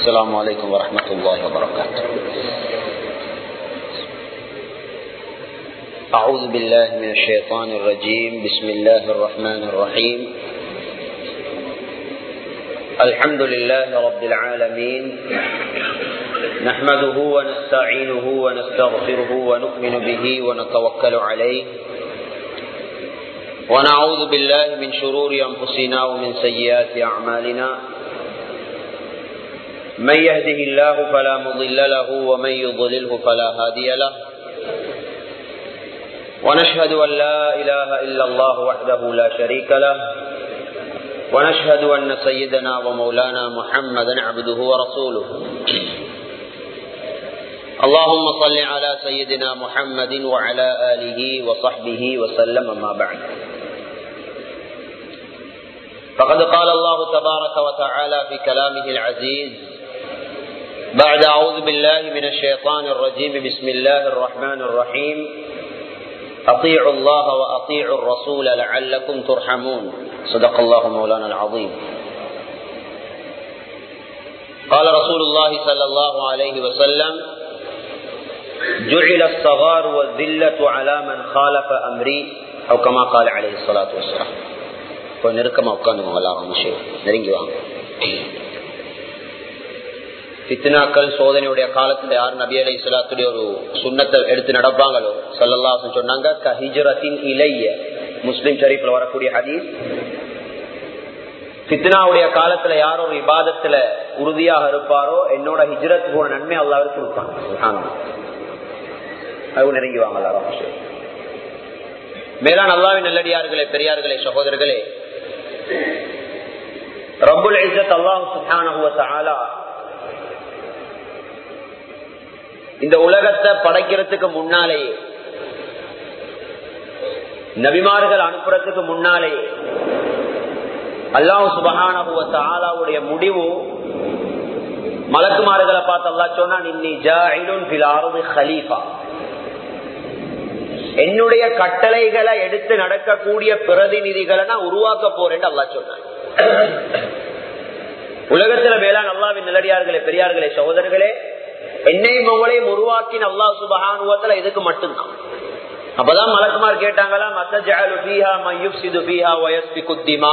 السلام عليكم ورحمة الله وبركاته. أعوذ بالله من الشيطان الرجيم. بسم الله الرحمن الرحيم. الحمد لله رب العالمين، نحمده ونستعينه ونستغفره ونؤمن به ونتوكل عليه، ونعوذ بالله من شرور أنفسنا ومن سيئات أعمالنا. من يهده الله فلا مضل له ومن يضلله فلا هادي له، ونشهد أن لا إله إلا الله وحده لا شريك له، ونشهد أن سيدنا ومولانا محمدا عبده ورسوله. اللهم صل على سيدنا محمد وعلى آله وصحبه وسلم. ما بعد، فقد قال الله تبارك وتعالى في كلامه العزيز بعد أعوذ بالله من الشيطان الرجيم. بسم الله الرحمن الرحيم. أطيعوا الله وأطيعوا الرسول لعلكم ترحمون. صدق الله مولانا العظيم. قال رسول الله صلى الله عليه وسلم: جعل الصغار والذلة على من خالف أمري، أو كما قال عليه الصلاة والسلام. நெருக்கமா உட்கார்ந்து நெருங்கி வாங்க. ஃபித்னாக்கள் சோதனையுடைய காலத்துல யார் நபி அலைஹிஸ்ஸலாத்துடைய ஒரு சுன்னத்தை எடுத்து நடப்பாங்களோ ஸல்லல்லாஹு சொன்னாங்க, கஹிஜ்ரத்தின் இலைய. முஸ்லிம் ஷரீஃப்ல வரக்கூடிய ஹதீஸ். ஃபித்னாவுடைய காலத்துல யார் ஒரு இபாதத்துல உறுதியாக இருப்பாரோ என்னோட ஹிஜ்ரத் போன நன்மை அல்லாஹ்வுக்கு கொடுப்பாங்க. சுப்ஹானல்லாஹ். அது நெருங்கி வாங்க எல்லாரும். மேலான அல்லாஹ்வின் நல்லடியார்களே, பெரியார்களே, சகோதரர்களே, ரப்புல் இஸ்ஸத் அல்லாஹ் சுப்ஹானஹு வ தஆலா இந்த உலகத்தை படைக்கிறதுக்கு முன்னாலேயே, நபிமார்கள் அனுப்புறதுக்கு முன்னாலேயே அல்லாஹ் சுப்ஹானஹு வ தஆலாவுடைய முடிவு மலக்குமார்களை பார்த்து அல்லாஹ் சொன்னான், இன்னி ஜாஇலுன் ஃபில் அர்தி கலீஃபா. என்னுடைய கட்டளைகளை எடுத்து நடக்கக்கூடிய பிரதிநிதிகளை நான் உருவாக்க போறேன்னு அல்லாஹ் சொன்னான். உலகத்துல மேலான அல்லாஹ்வின் நல்லடியார்களே, பெரியார்களே, சகோதரர்களே, என்னையும் உங்களையும் உருவாக்கின அல்லாஹ் சுப்ஹானஹு வ தஆலா இதுக்கு மட்டும்தான். அப்பதான் மலக்குமார் கேட்டாங்களா, மத்தஜஅலு ஃபீஹா மன் யுஃப்ஸிது ஃபீஹா வ யஸ்பிகு திமா.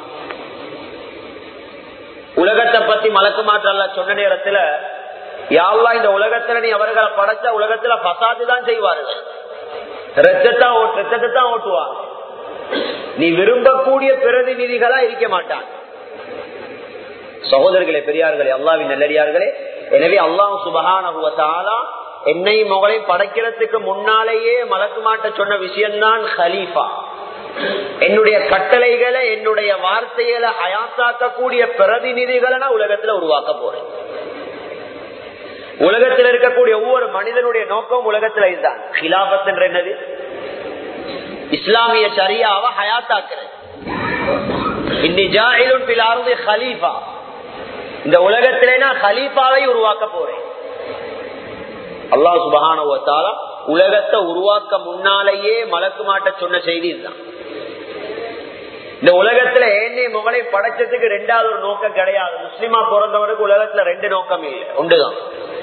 உலகத்தை பத்தி மலக்குமார் அல்லாஹ் சொன்ன நேரத்துல, யா அல்லாஹ், இந்த உலகத்துல நீ அவர்களை படைச்ச உலகத்துல ஃபசாது தான் செய்வார்கள், ரத்தத்தை தான் ஓட்டுவாங்க, நீ விரும்பக்கூடிய பிரதிநிதிகளா இருக்க மாட்டான். சகோதரர்களே, பெரியார்களே, அல்லாஹ்வின் நல்லடியார்களே, எனவே அல்லாஹ் சுப்ஹானஹு வ தஆலா என்னையும் உங்களையும் படைக்கிறதுக்கு முன்னாலேயே மலக்குமாட்ட சொன்ன விஷயம்தான் கலீஃபா. என்னுடைய கட்டளைகளை, என்னுடைய வார்த்தைகளை ஹயாத்தாக்கக்கூடிய பிரதிநிதிகளை நான் உலகத்துல உருவாக்க போறேன். உலகத்தில் இருக்கக்கூடிய ஒவ்வொரு மனிதனுடைய நோக்கம் உலகத்துல இதுதான். ஹிலாபத் என்ற என்னது? இஸ்லாமிய ஷரியாவை ஹயாத்தாக்குறது. இன்னி ஜாஇலுன் ஃபில் அர்தி கலீஃபா. இந்த உலகத்திலே நான் கலீஃபாவை உருவாக்க போறேன். அல்லாஹ் சுப்ஹானஹு வ தஆலா உலகத்தை உருவாக்க முன்னாலேயே மலக்குமாட்ட சொன்ன செய்தி இதுதான். இந்த உலகத்துல ஏன்னே முகலை படைச்சதுக்கு ரெண்டாவது ஒரு நோக்கம் கிடையாது. முஸ்லிமா பிறந்தவனுக்கு உலகத்துல ரெண்டு நோக்கம் இல்லை, ஒன்றுதான்.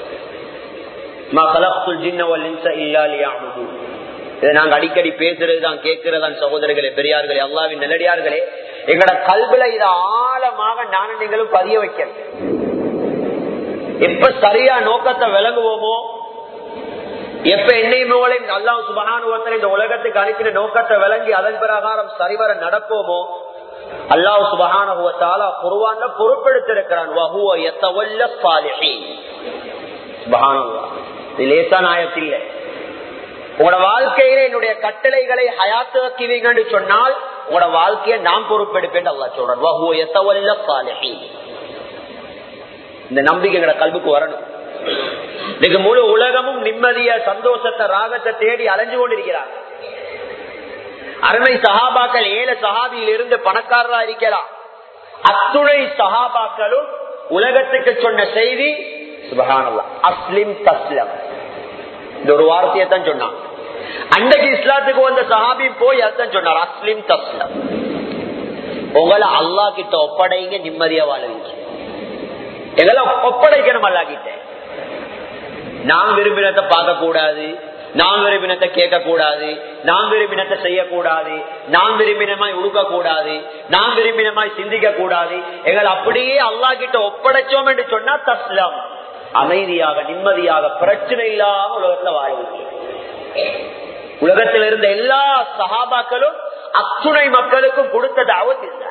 இதை நாங்க அடிக்கடி பேசுறதுதான், கேட்கிறதான். சகோதரர்களே, பெரியார்களே, அல்லாஹ்வின் நல்லடியார்களே, எங்களோட கல்வில இதை ஆழமாக நானும் நீங்களும் பதிய வைக்கணும். எப்ப சரியா நோக்கத்தை விளங்குவோமோ, எப்ப என்னையும் உங்களையும் அல்லாஹ் சுப்ஹானஹு வ தஆலா இந்த உலகத்துக்கு அனுப்பின நோக்கத்தை விளங்கி அதன் பிரகாரம் சரிவர நடப்போமோ, அல்லாஹ் சுப்ஹானஹு வ தஆலா குர்ஆன்ல பொறுப்பெடுத்திருக்கிறான், வஹுவ யதவல்ல ஸாலிஹீன். சுப்ஹானல்லாஹ். இது லேசான ஆயத்து இல்லை. உங்களோட வாழ்க்கையில என்னுடைய கட்டளைகளை ஹயாத்தாக்குவீங்கன்னு சொன்னால் உங்களோட வாழ்க்கையை நான் பொறுப்பெடுப்பேன் அல்லாஹ் சொல்றான். வஹுவ யதவல்ல ஸாலிஹீன். இந்த நம்பிக்கை எங்களோட கல்விக்கு வரணும். இன்னைக்கு முழு உலகமும் நிம்மதிய, சந்தோஷத்தை, ராகத்தை தேடி அலைஞ்சு கொண்டிருக்கிறார். அருமை சஹாபாக்கள் 7 சஹாபியில் இருந்து பணக்காரரா இருக்கலாம். அத்துணை சஹாபாக்களும் உலகத்துக்கு சொன்ன செய்தி சுப்ஹானல்லாஹ், அஸ்லிம் தஸ்லம். இந்த ஒரு வார்த்தையை தான் சொன்னான். அன்றைக்கு இஸ்லாத்துக்கு வந்த சஹாபி போய் அதான் சொன்னார், அஸ்லிம் தஸ்லம். உங்களை அல்லாஹ் கிட்ட ஒப்படைங்க, நிம்மதியா வாழுவீங்க. எங்களை ஒப்படைக்கணும் அல்லாஹ்கிட்ட. நான் விரும்பினத்தை பார்க்க கூடாது, நான் விரும்பினத்தை கேட்க கூடாது, நான் விரும்பினத்தை செய்யக்கூடாது, நான் விரும்பினமாய் உடுக்க கூடாது, நான் விரும்பினமாய் சிந்திக்க கூடாது. எங்களை அப்படியே அல்லாஹ்கிட்ட ஒப்படைச்சோம் என்று சொன்னா தஸ்லம், அமைதியாக நிம்மதியாக பிரச்சனை இல்லாம உலகத்துல வாழ்வு. உலகத்தில் இருந்த எல்லா சஹாபாக்களும் அத்துணை மக்களுக்கும் கொடுத்த தாவத் இருந்தார்.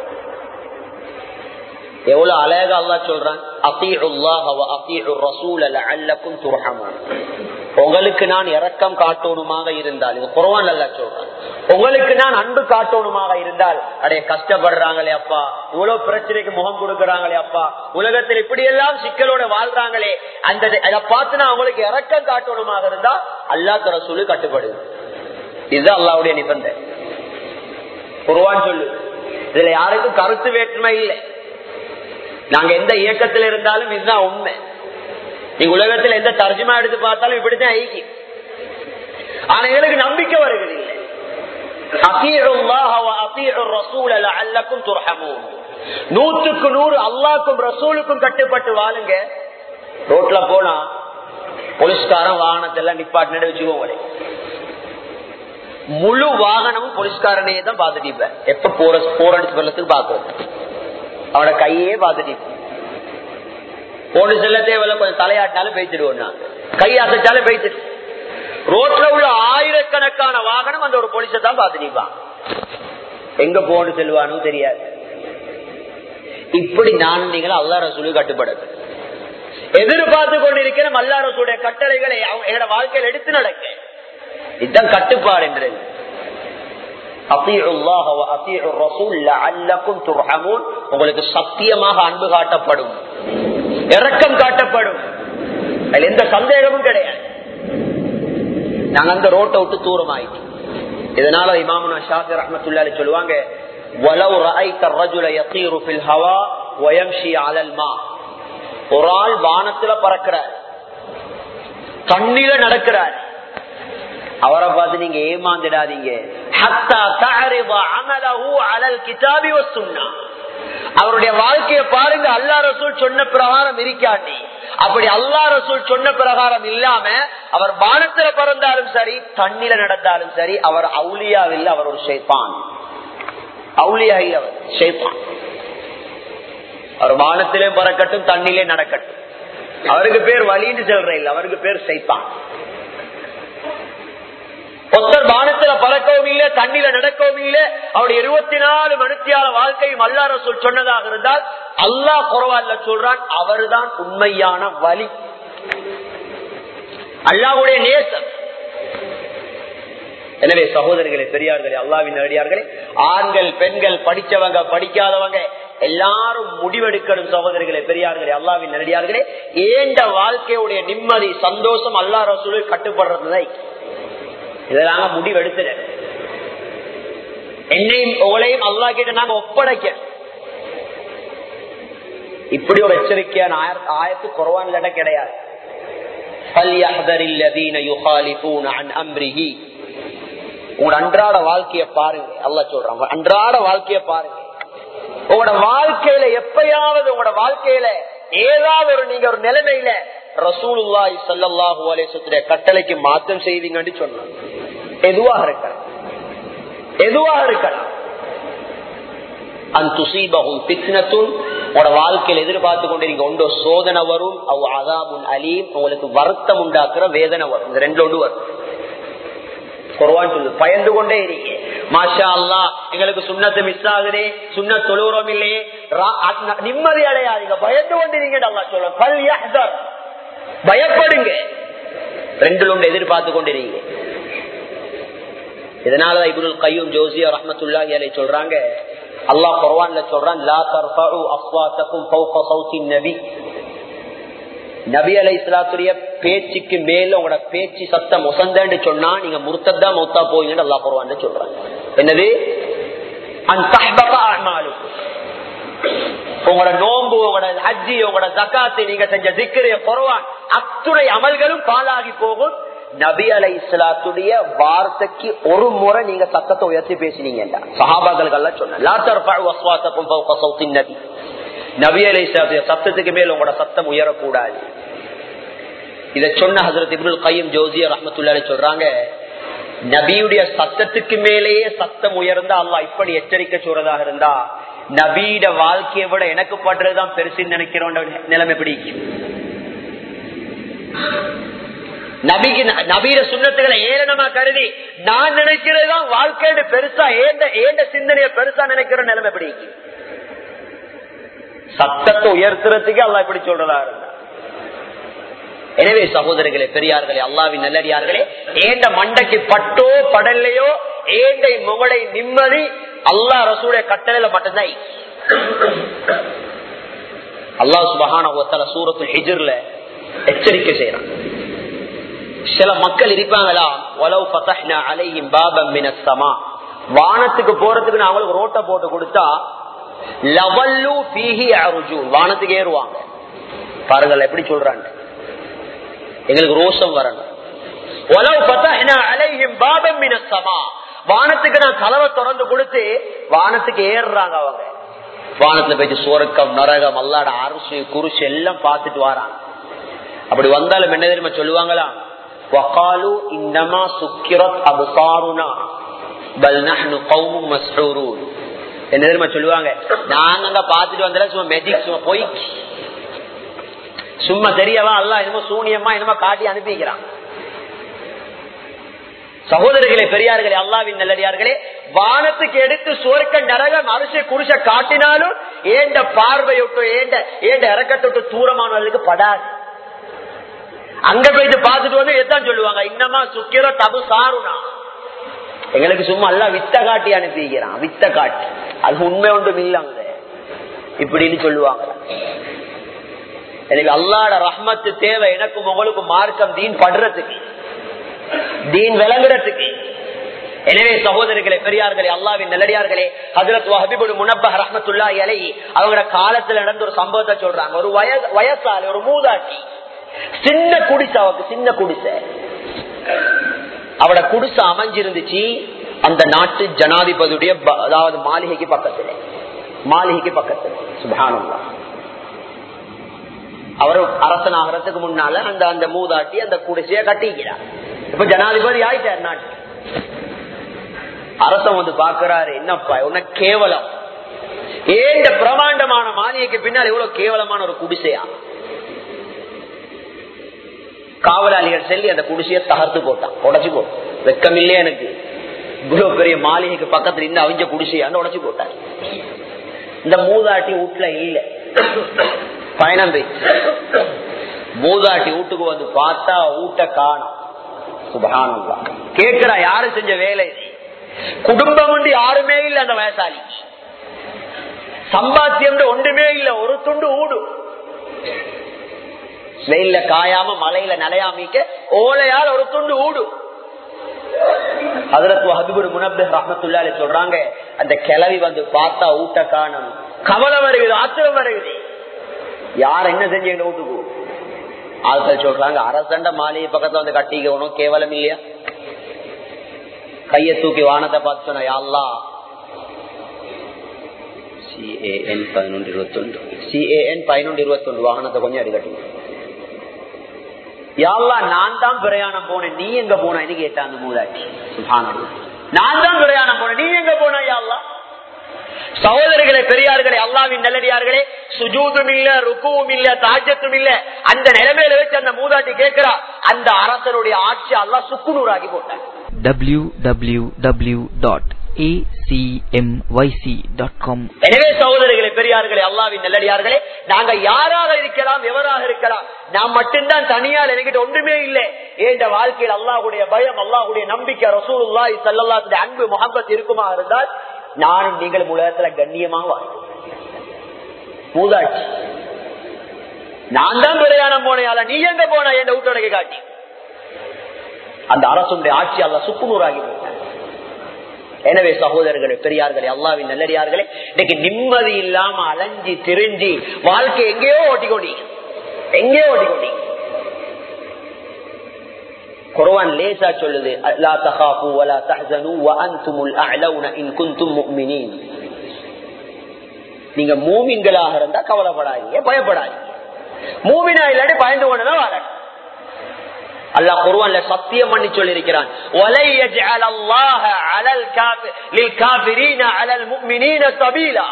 எவ்வளவு அழகா அல்லாஹ் சொல்றான், அத்தீஉல்லாஹ வ அத்தீஉர் ரசூல லஅல்லக்கும் துர்ஹமூன். உங்களுக்கு நான் இரக்கம் காட்டணுமாக இருந்தால், இது குர்ஆன் அல்லாஹ் சொல்றான், உங்களுக்கு நான் அன்பு காட்டணுமாக இருந்தால், அடைய கஷ்டப்படுறாங்களே அப்பா, இவ்வளவு பிரச்சனைக்கு முகம் கொடுக்கறாங்களே அப்பா, உலகத்தில் இப்படி எல்லாம் சிக்கலோட வாழ்றாங்களே, அதை பார்த்து நான் உங்களுக்கு இரக்கம் காட்டணுமாக இருந்தா அல்லாஹ் ரசூலு கட்டுப்படுது. இதுதான் அல்லாஹ்வுடைய நிபந்தனை. குர்ஆன் சொல்லு, இதுல யாருக்கும் கருத்து வேற்றுமை இல்லை. நாங்க எந்த இயக்கத்தில் இருந்தாலும் இதுதான் உண்மை. நீங்க உலகத்தில் எந்த தர்ஜுமா எடுத்து பார்த்தாலும் இப்படித்தான் ஐக்கி. ஆனா எங்களுக்கு நம்பிக்கை வருகிறது. நூற்றுக்கு 100 அல்லாஹ்க்கும் ரசூலுக்கும் கட்டுப்பட்டு வாழுங்க. ரோட்ல போனா போலீஸ்காரன் வாகனத்தெல்லாம் நிப்பாட்டினு வச்சுக்கோங்களே, முழு வாகனமும் போலீஸ்காரனையே தான் பாத்துட்டு எப்ப போறன்னு சொல்லத்துக்கு பாக்குறது, அவனோட கையே பாத்துட்டு போன செல்ல தேவையில்ல, கொஞ்சம் தலையாட்டினாலும் பேசிடுவோம், கை அசைச்சாலும் பேசிட்டு. ரோட்ல உள்ள ஆயிரக்கணக்கான வாகனம் அந்த ஒரு போலீஸை தான் பாத்து நிற்பான், எங்க போன்னு செல்வானு தெரியாது. இப்படி நானும் நீங்களும் அல்லாஹ் ரசூலுக்கு கட்டுப்படது எதிர்பார்த்து கொண்டிருக்கிற அல்லாஹ் ரசூலுடைய கட்டளைகளை எங்களோட வாழ்க்கையில் எடுத்து நடக்க, இதுதான் கட்டுப்பாடு என்றது. உங்களுக்கு சத்தியமாக அன்பு காட்டப்படும், இரக்கம் காட்டப்படும், அதுல எந்த சந்தேகமும் கிடையாது. நாங்க அந்த ரோட்டை விட்டு தூரம் ஆயிட்டு. இதனால இமாமுனா ஷாஃபி ரஹ்மத்துல்லாஹி அலைஹி சொல்லுவாங்க, வலவ் ரஅய்த الرجل يطير في الهواء ويمشي على الماء. ஒரு ஆள் வானத்துல பறக்கிறார், தண்ணீர நடக்கிறார், அவரை பார்த்து நீங்க ஏமாந்துடாதீங்க. அவருடைய வாழ்க்கையை பாருங்க, அல்லாஹ் ரசூல் சொன்ன பிரகாரம் இருக்காண்டி. அப்படி அல்லாஹ் ரசூல் சொன்ன பிரகாரம் இல்லாம அவர் வானத்துல பறந்தாலும் சரி, தண்ணீர நடந்தாலும் சரி, அவர் அவுலியா இல்ல, அவர் ஒரு ஷைத்தான். அவுலியா இல்ல, அவர் ஷைத்தான். அவர் வானத்திலே பறக்கட்டும், தண்ணிலே நடக்கட்டும், அவருக்கு பேர் வலின்னு சொல்ற இல்ல, அவருக்கு பேர் ஷைத்தான். ஒருத்தர் வானத்துல பறக்கவும் இல்லை, தண்ணில நடக்கவும் இல்லை, அவருடைய 24 மணித்தியால வாழ்க்கையும் அல்லாஹ் ரசூல் சொன்னதாக இருந்தால் அல்லாஹ் குர்ஆன்ல சொல்றான், அவர்தான் உண்மையான வலி, அல்லாஹ்வுடைய நேசம். எனவே சகோதரர்களே, பெரியார்களே, அல்லாஹ்வின் நல்லடியார்களே, ஆண்கள் பெண்கள், படிச்சவங்க படிக்காதவங்க எல்லாரும் முடிவெடுக்கணும். சகோதரர்களே, பெரியார்களே, அல்லாஹ்வின் நல்லடியார்களே, ஏண்ட வாழ்க்கையுடைய நிம்மதி சந்தோஷம் அல்லாஹ் ரசூலுக்கு கட்டுப்படுறதுதான். இதெல்லாம் முடிவெடுத்து என்னையும் உங்களையும் அல்லாஹ் கிட்ட நாங்க ஒப்படைக்க. இப்படி ஒரு எச்சரிக்கையான ஆயத்து குர்ஆன்ல கிடையாது. உங்களோட அன்றாட வாழ்க்கைய பாருங்க, அல்லாஹ் சொல்றாங்க, அன்றாட வாழ்க்கைய பாருங்க. உங்களோட வாழ்க்கையில எப்பயாவது உங்களோட வாழ்க்கையில ஏதாவது ஒரு நீங்க ஒரு நிலைமையில ரசூலுல்லாஹி ஸல்லல்லாஹு அலைஹி வஸல்லம் கட்டளைக்கு மாற்றம் செய்வீங்கன்னு சொன்னாங்க. எதுவாக இருக்கலாம், எதுவாக இருக்கலாம், அன்துஸீபஹும் ஃபித்னத்துன், உங்களோட வாழ்க்கையில் எதிர்பார்த்து கொண்டிருக்க ஒன்றோ சோதனை வரும், அவ் அஸாபுன் அலீம், உங்களுக்கு வருத்தம் உண்டாக்குற வேதனை வரும். இந்த ரெண்டு ஒன்று வரும். குர்ஆன் சொல்லுது, பயந்து கொண்டே இருக்கீங்க. மாஷா அல்லாஹ், எங்களுக்கு சுன்னத்து மிஸ் ஆகுதே, சுன்னத் தொழுகிறோம் இல்லையே, நிம்மதி அடையாதீங்க, பயந்து கொண்டிருக்கீங்க. அல்லாஹ் சொல்லுங்க, ஃபல் யஹ்தர், பயப்படுங்க. ரெண்டு ஒன்று எதிர்பார்த்து கொண்டிருக்கீங்க. இதனாலதான் இப்னுல் கய்யூம் ஜௌஸியா ரஹ்மத்துல்லாஹி அலைஹி சொல்றாங்க, அல்லாஹ் குர்ஆன்ல சொல்றான், லா தர்ஃபஉ அஸ்வாத்தகும் ஃபௌக ஸௌத்தின் நபி. நபி அலைஹிஸ்ஸலாத்துடைய பேச்சுக்கு மேல உங்களோட பேச்சு சத்தம் உசந்தன்னு சொன்னா நீங்க முர்த்ததா மௌத்தா போவீங்கன்னு அல்லாஹ் குர்ஆன்ல சொல்றாங்க. என்னது? அன் தஹ்பத அஅமாலுக்கும், உங்களோட நோன்பு, உங்களோட ஹஜ்ஜி, உங்களோட ஜகாத், நீங்க செஞ்ச திக்ர், குர்ஆன் அத்துணை அமல்களும் பாழாகி போகும். நபி அலைஹிஸ்ஸலாத்துடைய வார்த்தைக்கு ஒரு முறை நீங்க சத்தத்தை உயர்த்தி பேசினீங்க. சஹாபாக்களுக்கு எல்லாம் சொன்ன, லா தர்ஃபஉ அஸ்வாத்தகும் ஃபௌக ஸௌத்தின் நபி. நபி அலைஹிஸ்ஸலாத்துடைய சத்தத்துக்கு மேல் உங்களோட சத்தம் உயரக்கூடாது. இத சொன்ன ஹஜ்ரத் இப்னுல் கய்யிம் ஜௌஸிய்யா ரஹ்மத்துல்லாஹி அலைஹி சொல்றாங்க, நபியுடைய சத்தத்துக்கு மேலேயே சத்தம் உயர்ந்தா அல்லாஹ் இப்படி எச்சரிக்கை சொல்றதாக இருந்தா நபியோட வாழ்க்கையை விட எனக்கு படுறதுதான் பெருசுன்னு நினைக்கிறோம் நிலைமை பிடிக்கும். நபியோட சுன்னத்துகளை ஏளனமா கருதி நான் நினைக்கிறதுதான் வாழ்க்கையோட பெருசா ஏண்ட சிந்தனைய பெருசா நினைக்கிற நிலைமை பிடிக்கும். சத்தத்தை உயர்த்துறதுக்கு அல்லாஹ் இப்படி சொல்றதா இருந்தா. எனவே சகோதரர்களே, பெரியார்களே, அல்லாஹ்வின் நல்லடியார்களே, ஏண்ட மண்டைக்கு பட்டோ படலையோ ஏண்டை முகலை நிம்மதி அல்லாஹ் ரசூலுடைய கட்டளையில மட்டும்தான். அல்லாஹ் சுப்ஹானஹு வ தஆலா சூரத்துல் ஹிஜ்ர்ல எச்சரிக்கை செய்யறான். சில மக்கள் இருப்பாங்களா, வலவ் ஃபதஹ்னா அலைஹிம் பாபம் மினஸ் ஸமா, வானத்துக்கு போறதுக்கு நான் அவங்களுக்கு ரோட்டை போட்டு கொடுத்தா லவல்லு ஃபீஹி அர்ஜூன், வானத்துக்கு ஏறுவாங்க. பாருங்கள் எப்படி சொல்றாங்க, எங்களுக்கு ரோஷம் வரணும். வலவ் ஃபதஹ்னா அலைஹிம் பாபம் மினஸ் ஸமா, வானத்துக்கு நான் கதவை திறந்து கொடுத்து வானத்துக்கு ஏறுறாங்க. அவங்க வானத்துல போயிட்டு சுவர்க்கம் நரகம் அல்லாஹ்வுடைய அர்ஷ் குர்சி எல்லாம் பார்த்துட்டு வராங்க. அப்படி வந்தாலும் என்ன தெரியுமா சொல்லுவாங்களா, வகாலு இன்னமா சுக்கிரத் அப்சாருனா பல் நஹ்னு கௌமும் மஸ்ஹூரூன். என்ன தெரியுமா சொல்லுவாங்க, நாங்க அங்க பாத்துட்டு வந்தால சும்மா மேஜிக், சும்மா போய் சும்மா தெரியவா அல்லாஹ் என்னமோ சூனியமா என்னமோ காட்டி அனுப்பிக்கிறான். சகோதரர்களே, பெரியார்களே, அல்லாஹ்வின் நல்லடியார்களே, வானத்துக்கு எடுத்து சுவர்க்க நரகம் அரிசி குருச காட்டினாலும் ஏண்ட பார்வையொட்டு ஏண்ட இறக்கத்தொட்டு தூரமானவர்களுக்கு படாது. அங்க போயிட்டு பார்த்துட்டு வந்து எதான் சொல்லுவாங்க, இன்னமா சுக்கிர தபு சாருனா, எங்களுக்கு சும்மா எல்லாம் வித்த காட்டி அனுப்பிக்கிறான். வித்த காட்டி அது உண்மை ஒன்றும் இல்லங்க இப்படின்னு சொல்லுவாங்க. எனக்கு அல்லாஹ்வுடைய ரஹ்மத்து தேவை, எனக்கும் உங்களுக்கு மார்க்கம் தீன் படுறதுக்கு, தீன் விளங்குறதுக்கு. எனவே சகோதரர்களே, பெரியார்களே, அல்லாஹ்வின் நல்லடியார்களே, ஹஜ்ரத் வஹப் இப்னு முனப்பஹ் ரஹ்மத்துல்லாஹி அலைஹி அவங்களோட காலத்துல நடந்த ஒரு சம்பவத்தை சொல்றாங்க. ஒரு வயசாளி, ஒரு மூதாட்டி, சின்ன குடிசை, அவருக்கு சின்ன குடிசை. அவட குடிசை அமைஞ்சிருந்துச்சு அந்த நாட்டு ஜனாதிபதியுடைய அதாவது மாளிகைக்கு பக்கத்துல. சுப்ஹானல்லாஹ். அவர் அரசனாகிறதுக்கு முன்னால அந்த மூதாட்டி அந்த குடிசையை கட்டிக்கிறார். இப்ப ஜனாதிபதி ஆயிட்டார் நாட்டு. அரசன் வந்து பாக்குறாரு, என்னப்பா உன்ன கேவலம், ஏண்ட பிரமாண்டமான மாளிகைக்கு பின்னால் எவ்வளவு கேவலமான ஒரு குடிசையா. காவலாளிகள் செல்லி அந்த குடிசையை தகர்த்து போட்டான், உடைச்சு போட்டான். வெக்கமில்லே எனக்கு, இவ்வளவு பெரிய மாளிகைக்கு பக்கத்துல இருந்து அவிஞ்ச குடிசையான்னு உடைச்சு போட்டார். இந்த மூதாட்டி வீட்டுல இல்ல, பயணம் போயிடுச்சு. மூதாட்டி வீட்டுக்கு வந்து பார்த்தா வீட்டை காணோம். சுப்ஹானல்லாஹ். கேட்கிறா, யாரு செஞ்ச வேலை? குடும்பம் வந்து யாருமே இல்ல. அந்த வயசாளி சம்பாத்தியம் ஒன்றுமே இல்ல, ஒரு துண்டு ஊடு, வெயில்ல காயாம மலையில நலையாமிக்க ஓலையால் ஒரு துண்டு ஊடு. ஹஜ்ரத் வஹப் இப்னு முனப்பஹ் ரஹ்மத்துல்லாஹி அலைஹி சொல்றாங்க, அந்த கிழவி வந்து பார்த்தா ஊட்ட காணோம். கவலை வருகிறது, ஆத்திரம் வருகிறது. யார் என்ன செஞ்ச எங்க வீட்டுக்கு? ஆட்கள் சொல்றாங்க, அரசண்ட மாளிகை பக்கத்துல வந்து கட்டிக்கணும், கேவலம் இல்லையா? கைய தூக்கி வானத்தை பார்த்து சொன்ன, யா அல்லாஹ், CAN 1121 வாகனத்தை கொஞ்சம் அடிக்கட்டி. யா அல்லாஹ், நான் தான் பிரயாணம் போனேன், நீ எங்க போன கேட்டா அந்த மூதாட்டி. சுப்ஹானல்லாஹ். நான் தான் பிரயாணம் போனேன், நீ எங்க போன யா அல்லாஹ்? சகோதரர்களே, பெரியார்களே, அல்லாஹ்வின் நல்லடியார்களே, சுஜூதும் இல்ல, ருக்குவும் இல்ல, தஹஜ்ஜத்தும் இல்ல, அந்த நிலைமையில வச்சு அந்த மூதாட்டி கேட்கிறா. அந்த அரசனுடைய ஆட்சி அல்லாஹ் சுக்குநூறாக்கி போட்டான். www.acmyc.com. எனவே சகோதரர்களே, பெரியார்களே, அல்லாஹ்வின் நல்லடியார்களே, நாங்க யாராக இருக்கலாம், எவராக இருக்கலாம், நாம் மட்டும்தான் தனியால் என்கிட்ட ஒன்றுமே இல்லை. என்ற வாழ்க்கையில் அல்லாஹ்வுடைய பயம், அல்லாஹ்வுடைய நம்பிக்கை, ரசூலுல்லாஹி ஸல்லல்லாஹு அலைஹி அன்பு முஹப்பத் இருக்குமா இருந்தால் நானும் நீங்கள் உலகத்துல கண்ணியமாக வாழ்க்கை. மூதாட்சி, நான் தான் பிரயாணம் போனேன், நீ எங்க போன என்ற ஊட்டடகை காட்டி அந்த அரசுடைய ஆட்சி அல்லாஹ் சுக்குநூறாகி போட்டார். எனவே சகோதரர்களே, பெரியார்களே, அல்லாஹ்வின் நல்லடியார்களே, இன்னைக்கு நிம்மதி இல்லாம அலைஞ்சி திரிஞ்சி வாழ்க்கை எங்கேயோ ஓட்டிக்கொண்டி. குர்ஆன் லேசா சொல்லுது, லா தகாஃபு வலா தஹ்ஸனு வஅன்துமுல் அஅலவுன இன் குன்தும் முஃமினீன். நீங்க மூமின்களாக இருந்தா கவலைப்படாதீங்க, பயப்படாதீங்க. மூமினா இல்லாட்டி பயந்து கொண்டுதான் வாழ. அல்லாஹ் குர்ஆன்ல சத்தியம் பண்ணி சொல்லி இருக்கிறான், வலை யஜ்அல் அல்லாஹ் அலல் லில் காஃபிரீன அலல் முஃமினீன சபீலா.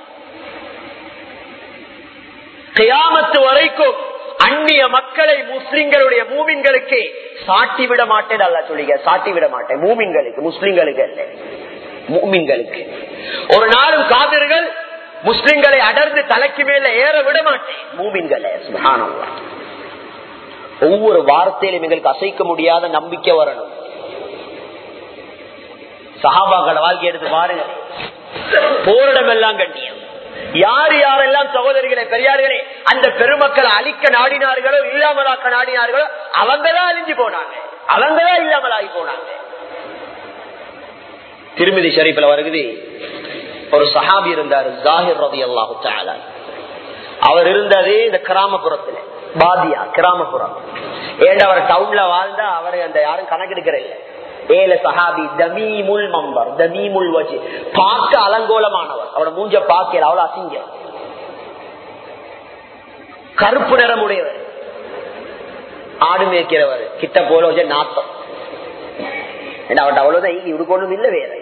கியாமத் வரைக்கும் அந்நிய மக்களை முஸ்லிம்களுடைய மூமின்களுக்கு சாட்டி விட மாட்டேன் அல்லாஹ் சொல்லிங்க. சாட்டி விட மாட்டேன் மூமின்களுக்கு, முஸ்லிம்களுக்கு அல்ல, மூமின்களுக்கு. ஒரு நாளும் காபிர்கள் முஸ்லிம்களை அடர்ந்து தலைக்கு மேல ஏற விட மாட்டேன் மூமின்களை. சுப்ஹானல்லாஹ். ஒவ்வொரு வார்த்தையிலும் எங்களுக்கு அசைக்க முடியாத நம்பிக்கை வரணும். சஹாபாக்கள வாழ்க்கை எடுத்து பாருங்க, போரிடம் எல்லாம் கண்ணியம். யார் யாரெல்லாம் சகோதரிகளே பெரியார்களே அந்த பெருமக்களை அழிக்க நாடினார்களோ இல்லாமலாக்க நாடினார்களோ அவங்கதான் அழிஞ்சு போனாங்க, அவங்கதான் இல்லாமலாகி போனாங்க. திருமிதி ஷரீஃப்ல வருகிறது, ஒரு சஹாபி இருந்தார் ஜாஹிர் ரலியல்லாஹு தஆலா. அவர் இருந்தது இந்த கிராமப்புறத்துல, பாதியா கிராமப்புறம். ஏன் அவர் டவுன்ல வாழ்ந்தா அவரை அந்த யாரும் கணக்கெடுக்கிற இல்ல. ஏழு சஹாபி தமீமுல் மம்பர், தமீமுல் வஜி, பார்க்க அலங்கோலமானவர். அவரோட மூஞ்ச பார்க்கல, அவ்வளவு அசிங்கம். கருப்பு நிறமுடையவர், ஆடு மேய்க்கிறவர், கிட்ட போல வச்ச நாத்தம். அவர்கிட்ட அவ்வளவுதான், இவருக்கு ஒண்ணும் இல்ல வேற.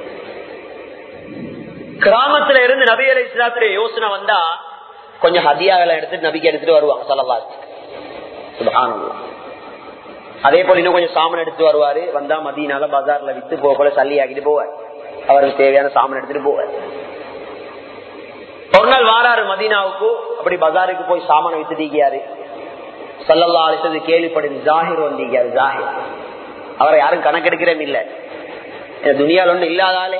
கிராமத்துல இருந்து நபி அலைஹிஸ்ஸலாத்துடைய யோசனை வந்தா கொஞ்சம் ஹதியாவெல்லாம் எடுத்துட்டு நபிக்கு எடுத்துட்டு வருவாங்க ஸல்லல்லாஹு அலைஹி வஸல்லம். சுப்ஹானல்லாஹ். அதே போல இன்னும் கொஞ்சம் சாமான் எடுத்து வருவாரு. வந்தா மதீனால பஜார்ல வித்து போல சல்லி ஆக்கிட்டு போவார். அவருக்கு தேவையான சாமான் எடுத்துட்டு போவார். ஒரு நாள் வாராரு மதீனாவுக்கு, அப்படி பஜாருக்கு போய் சாமான வித்து தீக்கியாரு. ஸல்லல்லாஹு அலைஹி வஸல்லம் கேள்விப்படும் ஜாஹிர் வந்தீங்க. ஜாஹிர் அவரை யாரும் கணக்கெடுக்கிறேன் இல்ல, துனியால ஒண்ணு இல்லாதாலே.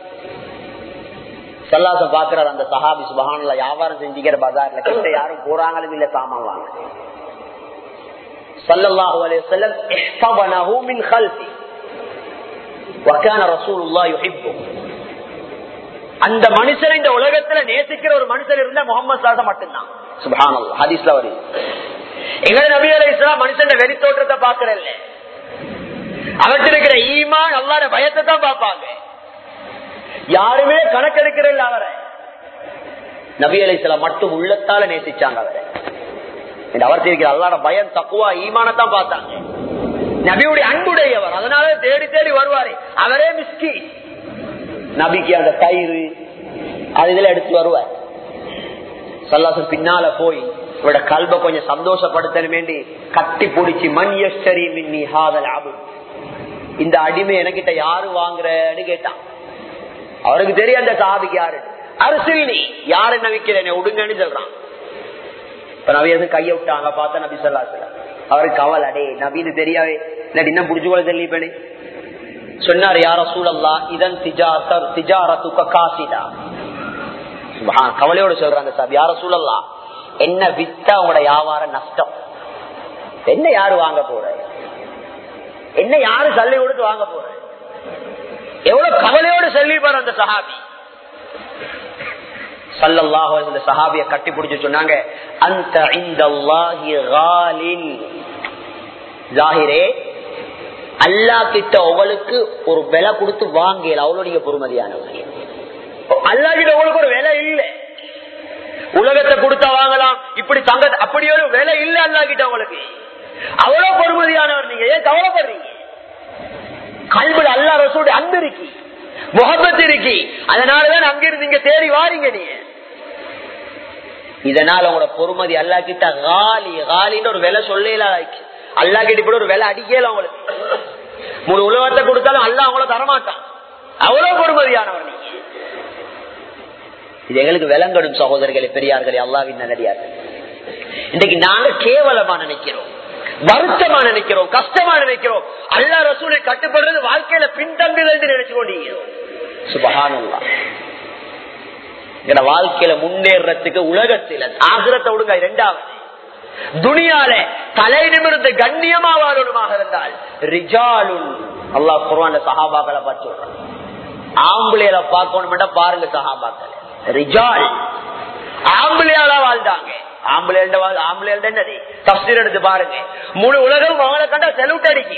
சல்லாசம் பாக்குறாரு அந்த சஹாபி, சுப்ஹானல்லாஹ், வியாபாரம் செஞ்சுக்கிற பஜார்ல கிட்ட யாரும் போறாங்களும் இல்ல சாமான் வாங்க. ஸல்லல்லாஹு அலைஹி வஸல்லம் இஹ்தபனஹு மின் கல்பி வகான ரசூலுல்லாஹ் யுஹிப்பு. அந்த மனுஷன் இந்த உலகத்துல நேசிக்கிற ஒரு மனுஷன் இருந்தா முஹம்மது ஸல்லல்லாஹு மட்டும்தான். சுப்ஹானல்லாஹ், ஹதீஸ்ல வருது. எங்க நபி அலைஹிஸ்ஸலாம் மனுஷன் வெளி தோற்றத்தை பாக்குறல்ல, அவர்கிட்ட இருக்கிற ஈமான் அல்லாஹ்வுடைய பயத்தை தான் பார்ப்பாங்க. யாருமே கணக்கெடுக்கிறல்ல அவரை. நபி அலைஹிஸ்ஸலாம் மட்டும் உள்ளத்தால நேசிச்சாங்க அவரை. அவர் இருக்கிற அல்லாஹ்வுடைய பயம், தக்வா, ஈமானத்தான் பார்த்தாங்க. நபியுடைய அன்புடையவர், அதனால தேடி தேடி வருவாரு. அவரே மிஸ்கி, நபிக்கு அந்த தயிர் அது இதுல எடுத்து வருவார். ஸல்லல்லாஹு பின்னால போய் இவரோட கல்பை கொஞ்சம் சந்தோஷப்படுத்த வேண்டி கட்டி பிடிச்சி, மன் யஷ்தரி மின்னி ஹாதல் அப்த், இந்த அடிமை என்கிட்ட யாரு வாங்குறன்னு கேட்டான். அவருக்கு தெரியும் அந்த சஹாபிக்கு யாரு. அரசியல் யாரு என்ன விக்கிறேன் உடுங்கன்னு சொல்றான். நபி கைய விட்டாங்க, பார்த்தா நபி ஸல்லல்லாஹு அலைஹி வஸல்லம் அவருக்கு கவல், அடே நபின்னு தெரியாவே இல்லாட்டி இன்னும் புடிச்சுக்கொள்ள தெரியப்பேனே. சொன்னார், யா ரசூலல்லாஹ் இதன் திஜாரத்துக காசிதா. சுப்ஹான், கவலையோட சொல்றாங்க சார், யா ரசூலல்லாஹ் என்ன வித்தா உங்களோட வியாபாரம் நஷ்டம், என்ன யாரு வாங்க போற, என்ன யாரு சல்லி கொடுத்து வாங்க போற. எவ்வளவு கவலையோடு சொல்லிப்பாரு அந்த சஹாபி. ஸல்லல்லாஹு அலைஹி வஸல்லம் சஹாபிய கட்டி பிடிச்சு சொன்னாங்க, அன்த இன்தல்லாஹி காலின். ஜாஹிரே, அல்லாஹ் கிட்ட உங்களுக்கு ஒரு விலை கொடுத்து வாங்கல, அவ்வளவு நீங்க பொறுமதியானவங்க. அல்லாஹ் கிட்ட உங்களுக்கு ஒரு விலை இல்ல. உலகத்தை கொடுத்தா வாங்கலாம், இப்படி தங்க அப்படி ஒரு விலை இல்ல அல்லாஹ் கிட்ட உங்களுக்கு. அவ்வளவு பொறுமதியானவர் நீங்க, ஏன் கவலைப்படுறீங்க? கல்வில அல்லாஹ் ரசூலுடைய அன்பு இருக்கு, முஹப்பத் இருக்கு, அதனாலதான் அங்கிருந்து நீங்க தேடி வாரீங்க. நீங்க இதனால உங்களோட பொறுமதி அல்லாஹ் கிட்ட காலி, காலின்னு ஒரு விலை சொல்லல. அல்லாஹ் கிட்ட இப்படி ஒரு விலை அடிக்கல. உங்களுக்கு முழு உலகத்தை கொடுத்தாலும் அல்லாஹ் அவங்கள தரமாட்டான். அவ்வளவு பொறுமதியானவர் நீங்க. இது எங்களுக்கு விளங்கடும் சகோதரர்களே, பெரியார்களே, அல்லாஹ்வின் நல்லடியார்கள். இன்னைக்கு நாங்க கேவலமா நினைக்கிறோம், வருத்தமா நினைக்கிறோம், கஷ்டமா நினைக்கிறோம். அல்லாஹ் ரசூலை கட்டுப்படுறது வாழ்க்கையில பின்தங்குதல் நினைச்சு கொண்டிருக்கிறோம். சுப்ஹானல்லாஹ். எங்க வாழ்க்கையில முன்னேறதுக்கு உலகத்தில ஆகிரத்தை விடுங்க, இரண்டாவது துனியால தலை நிமிர்ந்து கண்ணியமா வாழணுமாக இருந்தால் ரிஜாலுன். அல்லாஹ் குர்ஆன்ல சஹாபாக்களை பார்த்து சொல்றான். ஆம்பளையில பார்க்கணும் பாருங்க, சஹாபாக்கள் ரிஜால் ஆம்பளையாளா வாழ்ந்தாங்க. ஆம்பளையாள் என்னது தஃசீர் எடுத்து பாருங்க. முழு உலகம் அவங்களை கண்டா செலவுட் அடிக்கு.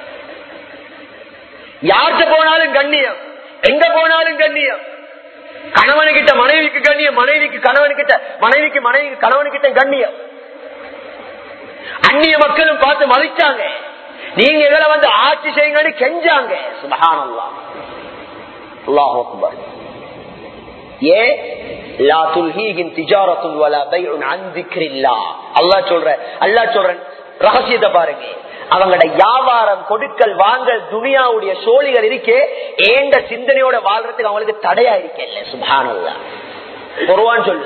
யார்கிட்ட போனாலும் கண்ணியம், எங்க போனாலும் கண்ணியம். கணவனுக்கிட்ட மனைவிக்கு கண்ணியம், மனைவிக்கு கணவனுக்கிட்ட, மனைவிக்கு கணவனுக்கிட்ட கண்ணியம். அந்நிய மக்களும் பார்த்து மதிச்சாங்க. நீங்க எங்களை வந்து ஆட்சி செய்யுங்கன்னு கெஞ்சாங்க. சுப்ஹானல்லாஹ், அல்லாஹு அக்பர். ஏன் லா துல்ஹீஹிம் திஜாரத்துன் வலா பைஉன் அன் திக்ரில்லாஹ். அல்லாஹ் சொல்றேன் ரகசியத்தை பாருங்க. அவங்களோட வியாபாரம், கொடுக்கல் வாங்கல், துனியாவுடைய சோழிகள் இருக்கே, ஏண்ட சிந்தனையோட வாழ்றதுக்கு அவங்களுக்கு தடையா இருக்கல. சுப்ஹானல்லாஹ், குர்ஆன் சொல்லு.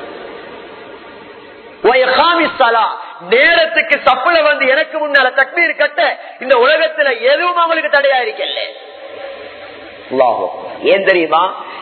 நேரத்துக்கு சப்பல வந்து எனக்கு முன்னால தக்பீர் கட்ட இந்த உலகத்துல எதுவும் அவங்களுக்கு தடையா இருக்கல. ஏன் தெரியுமா?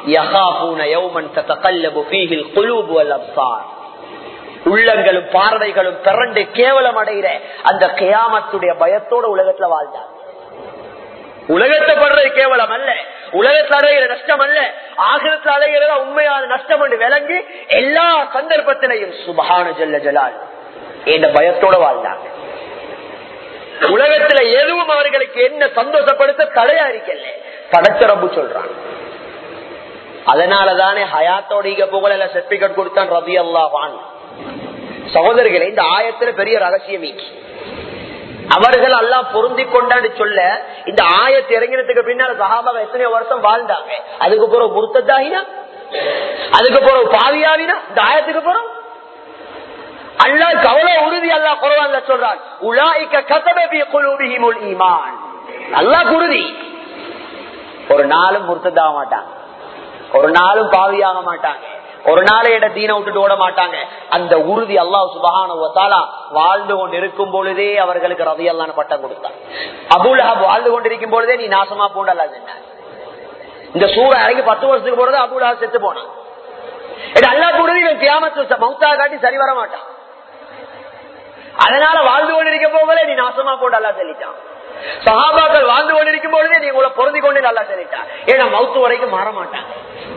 உள்ளங்களும் பார்வைகளும் பிறண்டு கேவலம் அடைகிற அந்த கியாமத்துடைய பயத்தோட உலகத்துல வாழ்ந்தார். உலகத்தை படுறது கேவலம் அல்ல, உலகத்தில் அடைகிற நஷ்டம் அல்ல, ஆகிரத்தில் அடைகிற உண்மையான நஷ்டம் என்று விளங்கி எல்லா சந்தர்ப்பத்திலையும் சுப்ஹான ஜல்ல ஜலால் என்ற பயத்தோட வாழ்ந்தாங்க. உலகத்துல எதுவும் அவர்களுக்கு என்ன சந்தோஷப்படுத்த தடையா இருக்கல. படைச்ச ரப்பு சொல்றான். அதனாலதானே ஹயாத்தோட புகழ சர்டிபிகேட் கொடுத்தான் ரலியல்லாஹு அன்ஹு. சகோதரர்களே, இந்த ஆயத்துல பெரிய ரகசியம். அவர்கள் அல்லாஹ் பொருந்தி கொண்டான்னு சொல்ல இந்த ஆயத்து இறங்கினதுக்கு பின்னால சஹாபாக எத்தனையோ வருஷம் வாழ்ந்தாங்க. அதுக்கு பிறகு முர்த்ததாகினா, அதுக்கு பிறகு பாவியாவினா, இந்த ஆயத்துக்கு பிறகு அல்லாஹ் கவலை உறுதி அல்லாஹ் குர்ஆன்ல சொல்றான். உலாயிக கதப ஃபீ குலூபிஹிமுல் ஈமான். அல்லாஹ் உறுதி. ஒரு நாளும் முர்த்ததாக மாட்டாங்க, ஒரு நாளும் பாவியாக மாட்டாங்க, ஒரு நாளையிட தீனை விட்டுட்டு ஓட மாட்டாங்க. அந்த உறுதி அல்லாஹ் சுப்ஹானஹு வ தஆலா வாழ்ந்து கொண்டு இருக்கும் பொழுதே அவர்களுக்கு ரலியல்லாஹு பட்டம் கொடுத்தார். அபூ லஹப் வாழ்ந்து கொண்டிருக்கும் பொழுதே நீ நாசமா போட அல்லாஹ் சொன்னார். இந்த சூரா இறங்கி 10 வருஷத்துக்கு போறது அபூ லஹப் செத்து போனான். இது அல்லாஹ் உறுதி. கியாமத் மௌத்தா காட்டி சரி வர மாட்டான். அதனால வாழ்ந்து கொண்டிருக்க போகல நீ நாசமா போட்டு அல்லாஹ் சொல்லிட்டான். சஹாபாக்கள் வாழ்ந்து கொண்டிருக்கும் பொழுதே நீ உங்களை பொருந்தி கொண்டு அல்லாஹ் சொல்லிட்டான். ஏன்னா மௌத்து வரைக்கும் மாற மாட்டாங்க.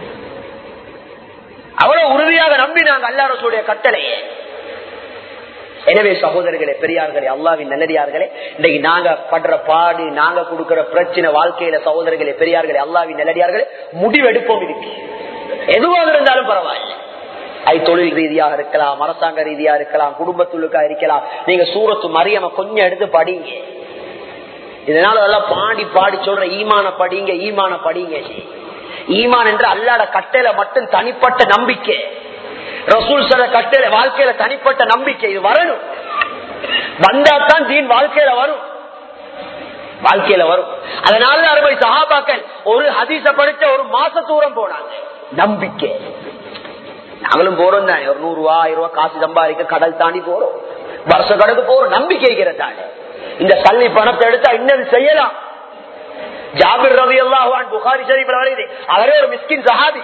அவ்வளவு உறுதியாக நம்பினாங்க அல்லாஹ் ரசூலுடைய கட்டளையே. எனவே சகோதரர்களே, பெரியார்களே, அல்லாஹ்வின் நல்லடியார்களே, இன்னைக்கு நாங்க படுற பாடு, நாங்க கொடுக்கிற பிரச்சனை வாழ்க்கையில, சகோதரர்களே, பெரியார்களே, அல்லாஹ்வின் நல்லடியார்களே, முடிவெடுப்போம். இருக்கு எதுவாக இருந்தாலும் பரவாயில்லை. அது தொழில் ரீதியாக இருக்கலாம், அரசாங்க ரீதியா இருக்கலாம், குடும்பத்துள்ளுக்கா இருக்கலாம். நீங்க சூரத்து மரியம கொஞ்சம் எடுத்து படிங்க. இதனால எல்லாம் பாடி பாடி சொல்ற ஈமான படிங்க, ஈமான படிங்க. ஈமான் என்று அல்லாஹ்வுடைய கட்டளை மட்டும் தனிப்பட்ட நம்பிக்கை, ரசூல் ஸல்லல்லாஹு கட்டளை வாழ்க்கையில தனிப்பட்ட நம்பிக்கை இது வரணும். வந்தாத்தான் தீன் வாழ்க்கையில வரும், வாழ்க்கையில வரும். அதனால அருமை சஹாபாக்கள் ஒரு ஹதீஸ படிச்ச ஒரு மாச தூரம் போனாங்க. நம்பிக்கை. நாங்களும் போறோம் தான், ஒரு 100 ரூபாய் 1000 ரூபாய் காசு சம்பாதிக்க கடல் தாண்டி போறோம், வருஷ கணக்கு போறோம். நம்பிக்கைக்கிறதால இந்த சல்லி பணத்தை எடுத்தா இன்னது செய்யலாம். ஜாபிர் ரலியல்லாஹு அன்ஹு புகாரி ஷரீஃப்ல வருது. அவரே ஒரு மிஸ்கின் சஹாபி,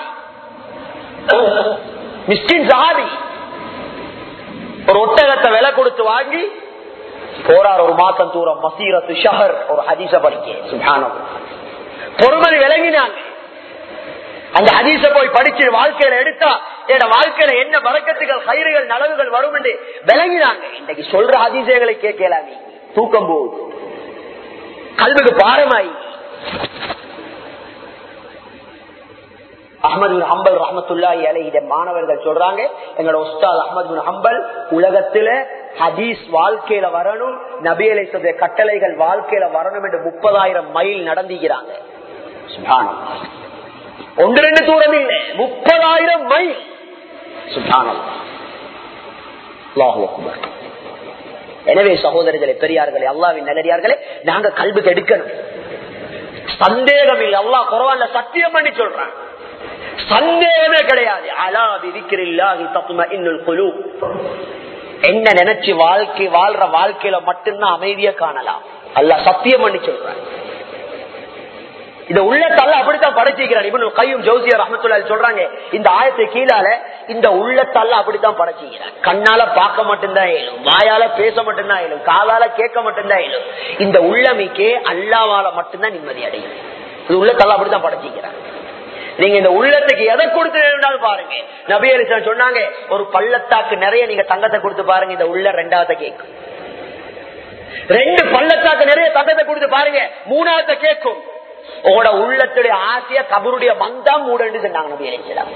மிஸ்கின் சஹாபி. ஒரு ஒட்டகத்தை விலை கொடுத்து வாங்கி போறார். ஒரு மாசம் தூரம் மசீரத்து ஷஹர் ஒரு ஹதீஸ படிக்க. சுப்ஹானல்லாஹ், பொறுமதி விளங்கினாங்க. அந்த ஹதீஸ போய் படிச்சு வாழ்க்கையில எடுத்தா என் வாழ்க்கையில என்ன பரக்கத்துகள், கயிறுகள், நலவுகள் வரும் என்று விளங்கினாங்க. இன்னைக்கு சொல்ற ஹதீஸங்களை கேட்கலாமே, தூக்கம் போகுது, கல்விக்கு பாரமாயி. அஹ்மது பின் ஹம்பல் ரஹ்மத்துல்லாஹி அலைஹி மாணவர்கள் சொல்றாங்க, எங்களோட உஸ்தாத் அஹ்மது பின் ஹம்பல் உலகத்துல ஹதீஸ் வாழ்க்கையில வரணும், நபி அலைஹிஸ்ஸலாத்துடைய கட்டளைகள் வாழ்க்கையில வரணும் என்று 30,000 மைல் நடந்திருக்கிறாங்க. சுப்ஹானல்லாஹ், 1-2 தூரம் இல்லை, 30,000 மைல். சுப்ஹானல்லாஹ், அல்லாஹு அக்பர். எனவே சகோதரர்களே, பெரியார்களே, அல்லாஹ்வின் நல்லடியார்களே, நாங்க கல்விக்கு எடுக்கணும், சந்தேகம் இல்லை. அல்லாஹ் குர்ஆன்ல சத்தியம் பண்ணி சொல்றான், சந்தேகமே கிடையாது. அலா பிதிக்ரில்லாஹி தத்மஇன்னுல் குலூப். என்ன நினைச்சு வாழ்ற வாழ்க்கையில மட்டும்தான் அமைதியை காணலாம். அல்லாஹ் சத்தியம் பண்ணி சொல்றான். இந்த உள்ளத்தால அப்படித்தான் படைச்சிக்கிறான். இப்னுல் கய்யிம் ஜௌசியா ரஹ்மத்துல்லாஹி சொல்றாங்க, இந்த ஆயத்தை கீழால இந்த உள்ளத்தால அப்படித்தான் படைச்சிக்கிறான். கண்ணால பார்க்க மட்டும்தான் இயலும், வாயால பேச மட்டும்தான் இயலும், காதால கேட்க மட்டும்தான் இயலும். இந்த உள்ளமைக்கே அல்லாஹ்வால மட்டும்தான் நிம்மதி அடையும். இது உள்ளத்தால அப்படித்தான் படைச்சிக்கிறான். நீங்க இந்த உள்ளத்துக்கு எதை கொடுத்து வேண்டாலும் பாருங்க. நபி அலைஹிஸ்ஸலாம் சொன்னாங்க, ஒரு பள்ளத்தாக்கு நிறைய நீங்க தங்கத்தை கொடுத்து பாருங்க, இந்த உள்ள 2வது கேட்கும். 2 பள்ளத்தாக்கு நிறைய தங்கத்தை கொடுத்து பாருங்க, 3வது கேட்கும். உங்களோட உள்ளத்துடைய ஆசைய கபருடைய மந்தம் மூடன்னு சொன்னாங்க நபி அலைஹிஸ்ஸலாம்.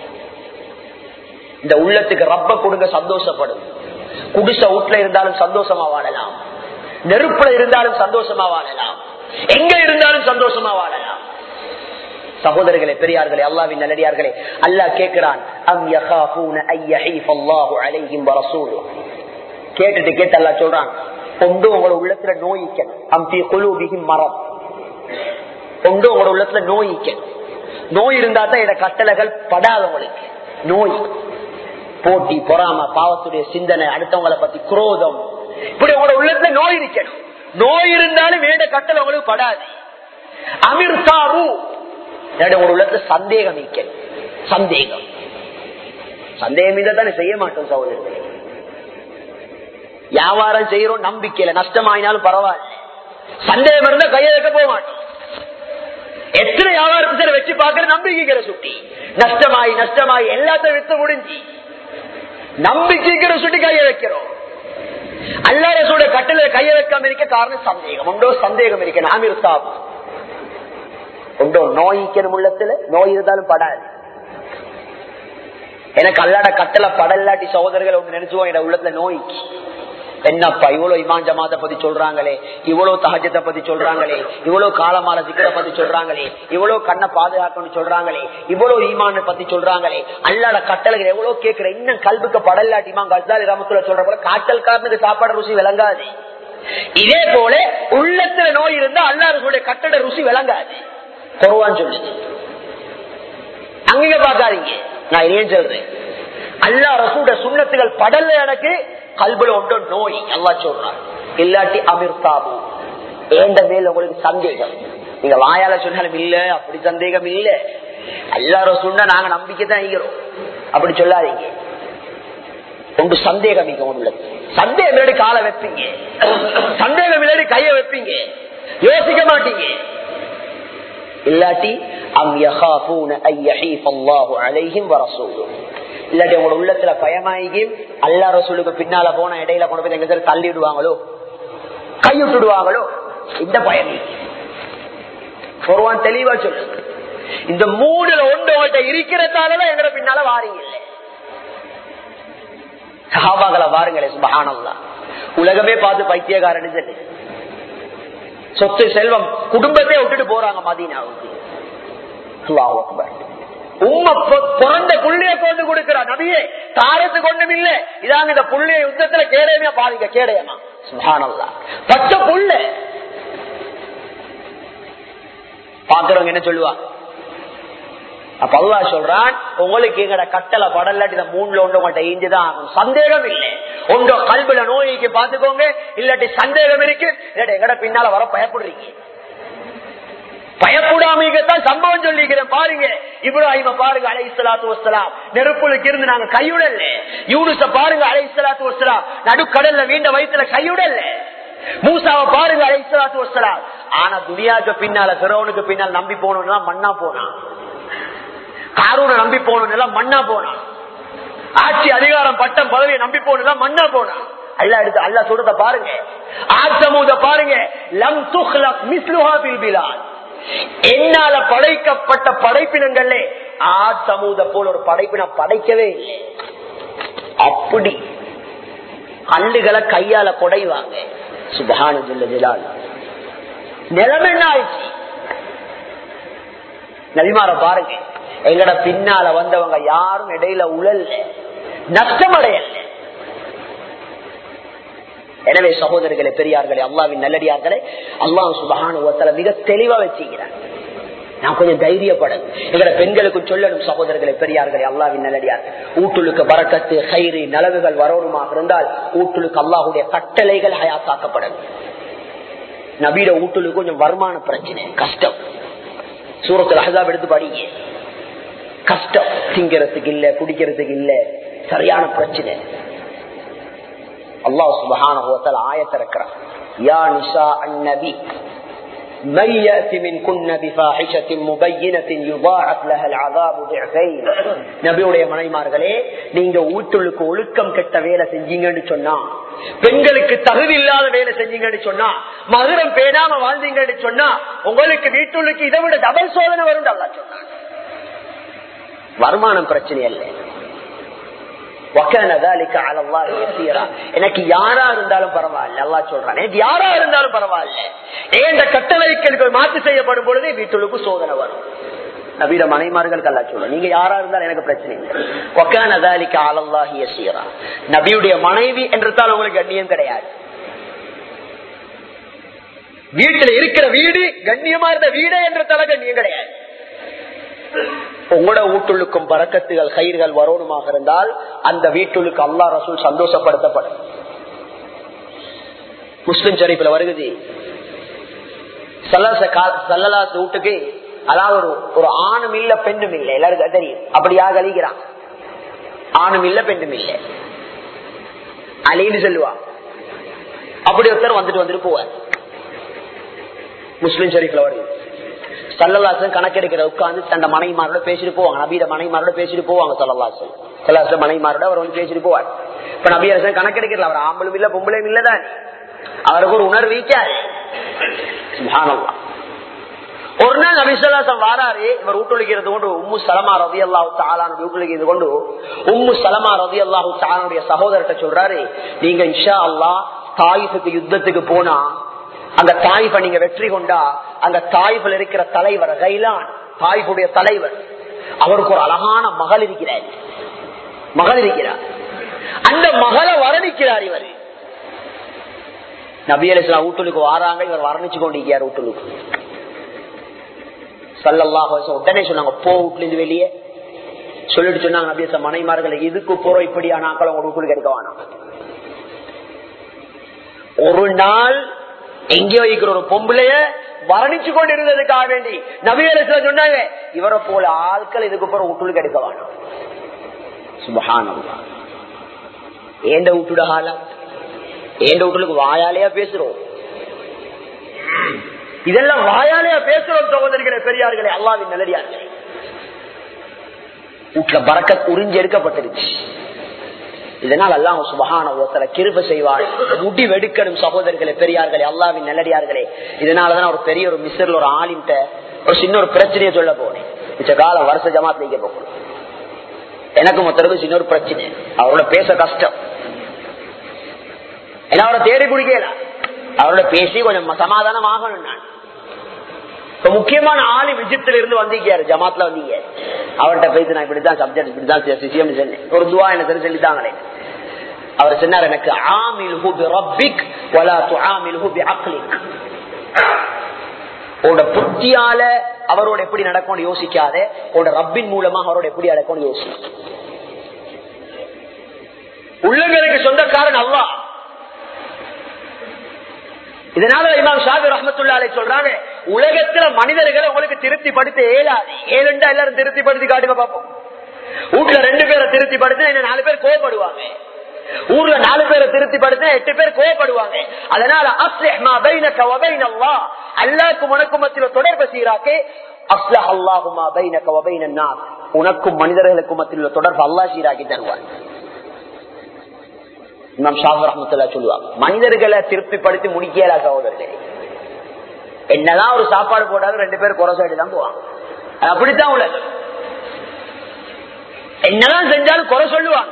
இந்த உள்ளத்துக்கு ரப்ப கொடுங்க, சந்தோஷப்படும். குடிச வீட்டுல இருந்தாலும் சந்தோஷமா வாழலாம், நெருப்புல இருந்தாலும் சந்தோஷமா வாழலாம், எங்க இருந்தாலும் சந்தோஷமா வாழலாம். சகோதரர்களே, பெரியார்களே, அல்லாஹ்வின் நல்லடியார்களே, அல்லாஹ் கேட்கிறான், அம் யகாஃபூன அய்யஹீஃபல்லாஹு அலைஹிம் வரசூலுஹு. கேட்டு அல்லாஹ் சொல்றான், கொண்டு உங்களோட உள்ளத்துல நோயிக்கணும். அம் ஃபீ குலூபிஹிம் மரத். கொண்டு உங்களோட உள்ளத்துல நோயிக்கணும். நோய் இருந்தா தான் இந்த கட்டளைகள் படாதவங்களுக்கு. நோய், போட்டி, பொறாம, பாவத்துடைய சிந்தனை, அடுத்தவங்களை பத்தி குரோதம், இப்படி உங்களோட உள்ளத்துல நோய் இருக்கணும். நோய் இருந்தாலும் வேண்ட கட்டளை உங்களுக்கு படாது. அமிர்தாரு, உங்களோட உள்ளத்துல சந்தேகம் இருக்கணும். சந்தேகம் தானே செய்ய மாட்டோம் சகோதரர்களே. வியாபாரம் செய்யறோம், நம்பிக்கையில நஷ்டமாயினாலும் பரவாயில்ல, சந்தேகம் இருந்தா கையை வைக்க போக மாட்டோம். எத்தனை வியாபாரத்தை வச்சு பாக்குற நம்பிக்கைக்கிற சுட்டி நஷ்டமாயி எல்லாத்தையும் வித்து முடிஞ்சு நம்பிக்கைக்கிற சுட்டி கையை வைக்கிறோம். அல்லாஹ்வுடைய கட்டளை கையை வைக்காம இருக்க காரணம் சந்தேகம் உண்டோ, சந்தேகம் இருக்கணும். அமிர்தாப் உண்டோ, நோய்க்கணும். உள்ளத்துல நோய் இருந்தாலும் படாது. எனக்கு அல்லாட கட்டளை படலாட்டி சகோதரர்கள் ஒன்று நினைச்சுவோம், என் உள்ளத்துல நோய்க்கு என்னப்பா இவ்வளவு இமான் ஜமாத்தை பத்தி சொல்றாங்களே, இவ்வளவு தஹஜ்ஜத்தை பத்தி சொல்றாங்களே, இவ்வளவு காலமால சிக்கரை பத்தி சொல்றாங்களே, இவ்வளவு கண்ணை பாதுகாக்கணும்னு சொல்றாங்களே, இவ்வளவு ஈமான பத்தி சொல்றாங்களே, அல்லாட கட்டளைகள் எவ்வளவு கேட்கிற, இன்னும் கல்புக்கு படலாட்டி இமாம் கஸ்ஸாலி ரஹ்மத்துல்லாஹி சொல்ற போல காட்டல்காரனுக்கு சாப்பாடு ருசி விளங்காது. இதே போல உள்ளத்துல நோய் இருந்தா அல்லாஹ்வுடைய கட்டளை ருசி விளங்காது. குர்ஆன் சொல்லுது. அங்க பாக்காதீங்க, நான் ஏன் சொல்றேன், அல்லாஹ் ரசூலுடைய சுன்னத்துகள் படல எனக்கு கல்புல ஒன்று நோய் அல்லாஹ் சொல்றான். இல்லாட்டி அமிர்தாபு, ஏண்ட மேல உங்களுக்கு சந்தேகம். நீங்க வாயால சொன்னாலும் இல்ல, அப்படி சந்தேகம் இல்ல, எல்லாரும் சொன்னா நாங்க நம்பிக்கை தான் இருக்கிறோம், அப்படி சொல்லாதீங்க. உங்க சந்தேகம் உள்ளது. சந்தேகம் இல்லாடி காலை வைப்பீங்க, சந்தேகம் இல்லாடி கையை வைப்பீங்க, யோசிக்க மாட்டீங்க. இல்லாட்டி அம் யகாஃபூன அய்யஹீஃபல்லாஹு அலைஹிம் வரசூலுஹு. இல்லாட்டி உங்களோட உள்ளத்துல பயமாகி அல்லாஹ் ரசூலுக்கு பின்னால போன இடையில கொண்டு போய் எங்க தள்ளி விடுவாங்களோ, கைவிட்டுடுவாங்களோ, இந்த பயம். குர்ஆன் தெளிவா சொல்லு, இந்த மூணுல ஒன்று இருக்கிறதாலதான் எங்க பின்னால வாரீங்க. சஹாபாக்களை வாருங்களே, சுப்ஹானல்லாஹ். உலகமே பார்த்து பைத்தியக்காரன்னு சொல்லி சொத்து செல்வம் குடும்பத்தை விட்டுட்டு போறாங்க மதீனாவுக்கு. அல்லாஹ் அக்பர். பிறந்த புள்ளைய கொண்டு கொடுக்கிற நபியே, தாரத்துக்கு ஒண்ணும் இல்ல, இதாங்க இந்த புள்ளைய யுத்தத்துல கேடயமா பாருங்க, கேடயமா சுப்ஹானல்லாஹ். பச்சை புள்ள பாக்குறவங்க என்ன சொல்லுவாங்க? அப்ப அல்லாஹ் சொல்றான், உங்களுக்கு எங்கட கட்டளை படலாட்டி இந்த மூணுல ஒன்று உங்கள்கிட்ட ஈஞ்சுதான் ஆகும். சந்தேகம் இல்லை, ஒன்றோ கல்புல நோய்க்கு பாத்துக்கோங்க, இல்லாட்டி சந்தேகம் இருக்கு, இல்லாட்டி எங்கட பின்னால வர பயப்படுறீங்க. பயப்படாமதான் சம்பவம் சொல்லிக்கிறேன் பாருங்க. இப்ராஹிம பாருங்க அலைஹிஸ்ஸலாத்து வஸ்ஸலாம், நெருப்புலுக்கு இருந்து நாங்க கையுடல்ல. யூனுஸ பாருங்க அலைஹிஸ்ஸலாத்து வஸ்ஸலாம், நடுக்கடல்ல வீண்ட வயிற்றுல கையுடல்ல. மூசாவை பாருங்க அலைஹிஸ்ஸலாத்து வஸ்ஸலாம். ஆனா துனியாவுக்கு பின்னால ஃபிரௌனுக்கு பின்னால் நம்பி போனோம்னா மண்ணா போனான், காரூனை நம்பி போனோம் மண்ணா போனான், ஆட்சி அதிகாரம் பட்டம் பதவியை நம்பி போனோம் மண்ணா போனான். அல்லாஹ் எடுத்து அல்லாஹ் சொல்றத பாருங்க. ஆத் சமூத பாருங்க, லம் துக்லக் மிஸ்லுஹா பில் பிலாத். என்னால படைக்கப்பட்ட படைப்பினங்கள்ல ஆத் சமூத போல ஒரு படைப்பினம் படைக்கவே இல்லை. அப்படி கல்லுகளை கையால கொடைவாங்க. சுப்ஹான ஜல்லல். நிலைமை என்ன ஆயிடுச்சு? நபிமார பாருங்க, எங்கட பின்னால வந்தவங்க யாரும் இடையில உழல்ல, நஷ்டமடையல. எனவே சகோதரர்களே, பெரியார்களே, அல்லாஹ்வின் நல்லடியார்களே, அல்லாஹ் சுப்ஹானஹு வ தஆலா மிக தெளிவா வச்சிருக்கிறார். நான் கொஞ்சம் தைரியப்படும். எங்கட பெண்களுக்கு சொல்லணும் சகோதரர்களே, பெரியார்களே, அல்லாஹ்வின் நல்லடியார்கள், ஊட்டுலுக்கு பரக்கத்து கைரி நலவுகள் வரணுமாக இருந்தால் ஊட்டுலுக்கு அல்லாஹ்வுடைய கட்டளைகள் ஹயாத்தாக்கப்படும். நபியோட ஊட்டுலுக்கு கொஞ்சம் வருமான பிரச்சனை, கஷ்டம். சூரத்துல் அஹ்ஸாப் எடுத்து படிங்க. கஷ்டம், திங்கிறதுக்கு இல்ல, குடிக்கிறதுக்கு இல்ல, சரியான பிரச்சனை. அல்லாஹ் சுப்ஹானஹு வ தஆலா ஆயத்தை இறக்குறான், யா நிசா அன்-நபி, من يأتي منكن بفاحشة مبينة يضاعف لها العذاب ضعفين. நபியுடைய மனைவிமார்களே, நீங்க வீட்டுக்கு ஒழுக்கம் கெட்ட வேலை செஞ்சீங்கன்னு சொன்னா, பெண்களுக்கு தகுதி இல்லாத வேலை செஞ்சீங்கன்னு சொன்னா, மதுரம் பேணாம வாழ்ந்தீங்கன்னு சொன்னா, உங்களுக்கு வீட்டுக்கு இதை விட டபுள் சோதனை வரும் அல்லாஹ் சொன்னான். வருமானம் பிரச்சனை அல்ல. எனக்கு யாரா இருந்தாலும் பரவாயில்ல, அல்லாஹ் சொல்றான். எனக்கு யாரா இருந்தாலும் பரவாயில்ல, இந்த கட்டளைக்கு மாற்று செய்யப்படும் பொழுது வீட்டுக்கு சோதனை வரும். நபியோட மனைமார்களுக்கு அல்லாஹ் சொல்றான், நீங்க யாரா இருந்தாலும் எனக்கு பிரச்சனை இல்லை. நபியுடைய மனைவி என்றால் உங்களுக்கு கண்ணியம் கிடையாது. வீட்டுல இருக்கிற வீடு கண்ணியமா இருந்த வீடு என்றால கண்ணியம் கிடையாது. உங்களோட வீட்டுக்கும் பரக்கத்துகள் கயிர்கள் வரணுமாக இருந்தால் அந்த வீட்டுக்கு அல்லாஹ் ரசூல் சந்தோஷப்படுத்தப்படும். முஸ்லிம் ஷரீஃப்ல வருகிறது, சல்லல்லாஹு வீட்டுக்கு அதாவது ஒரு ஆணும் இல்ல பெண்ணும் இல்லை, எல்லாருக்கும் தெரியும். அப்படியாக அழிகிறான், ஆணும் இல்ல பெண்ணும் இல்லை, அழின்னு சொல்லுவான். அப்படி ஒருத்தர் வந்துட்டு போவார். முஸ்லிம் ஷரீஃப்ல வருது, சல்லல்லாஹு கணக்கெடுக்கிற உட்கார்ந்து தன் மனைவிமாரோட பேசிட்டு போவாங்க. நபியோட மனைவிமாரோட பேசிட்டு போவாங்க. சல்லல்லாஹு மனைவிமாரோட அவர் வந்து பேசிட்டு போவார். இப்ப நபி அரசன் கணக்கெடுக்கல, அவர் ஆம்பளும் இல்ல பொம்பளையும் இல்லதான், அவருக்கு ஒரு உணர்வு வீக்காது. சுப்ஹானல்லாஹ். ஒரு நாள் நபி ஸல்லல்லாஹு வாராரு, இவர் ஊட்டொழிக்கிறது கொண்டு உம்மு சலமா ரலியல்லாஹு தஆலா ஊட்டொழிக்கிறது கொண்டு உம்மு சலமா ரலியல்லாஹு தஆலாவுடைய சகோதரர்கிட்ட சொல்றாரு, நீங்க இன்ஷா அல்லாஹ் தாயிஃபுக்கு யுத்தத்துக்கு போனா அந்த தாயிஃபை நீங்க வெற்றி கொண்டா அந்த தாயிஃபில் இருக்கிற தலைவர் கைலான், தாயிஃபுடைய தலைவர், அவருக்கு ஒரு அழகான மகள் இருக்கிறார். அந்த மகளை வர்ணிக்கிறார் இவர். நபி அலைஹிஸ்ஸலாம் வீட்டுக்கு வாராங்க, இவர் வர்ணிச்சு கொண்டிருக்கிறார் வீட்டுக்கு. ஸல்லல்லாஹு அலைஹி வஸல்லம் உடனே சொன்னாங்க, போ வீட்டுல இருந்து வெளியே சொல்லிட்டு சொன்னாங்க நபி அலைஹிஸ்ஸலாம் மனைமார்களை, இதுக்கு போறோம் இப்படியான ஆக்களை உங்க வீட்டுக்கு எடுக்க வேணாம். ஒரு நாள் எங்கேயோ இருக்கிற ஒரு பொம்பளைய வர்ணிச்சு கொண்டு இருந்ததுக்காக வேண்டி நபி அலைஹிஸ்ஸலாம் சொன்னாங்க, இவரை போல ஆட்கள் இதுக்கு போற வீட்டுக்கு எடுக்க வேணாம். சுப்ஹானல்லாஹ். ஏண்ட வீட்டுட ஹாலம், ஏண்ட வீட்டுக்கு வாயாலையா பேசுறோம், இதெல்லாம் வாயாலையா பேசுறோம். சகோதரிகளே, பெரியார்களே, அல்லாஹ்வின் நல்லடியார்களே, வீட்டுல பரக்கத் உறிஞ்சி எடுக்கப்பட்டிருச்சு. இதனால் அல்லாஹ் சுப்ஹானஹு வ தஆலா கிருபை செய்வார். முடிவெடுக்கணும் சகோதரர்களே, பெரியார்களே, அல்லாஹ்வின் நல்லடியார்களே. இதனாலதான் ஒரு பெரிய ஒரு மிஸ்ர்ல ஒரு ஆலிம்ட்ட ஒரு சின்ன ஒரு பிரச்சனையை சொல்ல போனேன். இந்த கால வருஷ ஜமாத் வைக்க போகணும். எனக்கு மொத்தருக்கு சின்ன ஒரு பிரச்சனை, அவரோட பேச கஷ்டம், ஏன்னா அவரை தேடி பிடிக்கல, அவரோட பேசி கொஞ்சம் சமாதானம் ஆகணும். நான் இப்ப முக்கியமான ஆளு விஜயத்துல இருந்து வந்திருக்காரு, ஜமாத்ல வந்தீங்க, அவர்கிட்ட பேசி நான் இப்படிதான் சப்ஜெக்ட் இப்படிதான் விஷயம் சொன்னேன், ஒரு துவா என்ன சொல்லித்தாங்களே. அவர் சொன்னார், எனக்கு ஆமில்ஹு பிரப்பிக் வலா துஆமில்ஹு பிஅக்லிக், உன்னோட புத்தியால அவரோட எப்படி நடக்கும்னு யோசிக்காத, உன்னோட ரப்பின் மூலமா அவரோட எப்படி நடக்கும்னு யோசி. உள்ளங்களுக்கு சொந்தக்காரன் அல்லாஹ். இதனால இமாம் ஷாஃபி ரஹ்மத்துல்லாஹி அலைஹி சொல்றாங்க, உலகத்துல மனிதர்களை உங்களுக்கு திருப்திப்படுத்த இயலாது. ஏழுண்டா எல்லாரும் திருப்திப்படுத்தி காட்டுங்க பாப்போம். வீட்டுல 2 பேரை திருப்திப்படுத்த 4 பேர் கோவப்படுவாங்க, ஊர்ல 4 பேரை திருப்திப்படுத்த 8 பேர் கோவப்படுவாங்க. அதனால அஸ்லிஹ் மா பைனக வ பைன அல்லாஹ், அல்லாஹ்வுக்கும் உனக்கும் மத்தியில தொடர்பு சீராக்கே. அஸ்லஹ் அல்லாஹு மா பைனக வ பைன அன்னாஸ், உனக்கும் மனிதர்களுக்கும் மத்தியில தொடர்பு அல்லாஹ் சீராக்கி தருவான். இமாம் ஷாஃபி ரஹ்மத்துல்லாஹி சொல்லுவாங்க, மனிதர்களை திருப்திப்படுத்தி முடிக்கல சகோதரர்களே. என்னதான் ஒரு சாப்பாடு போட்டாலும் 2 பேர் குறை சொல்லி தான் போவாங்க. அப்படித்தான் உலகம். என்னதான் செஞ்சாலும் குறை சொல்லுவாங்க.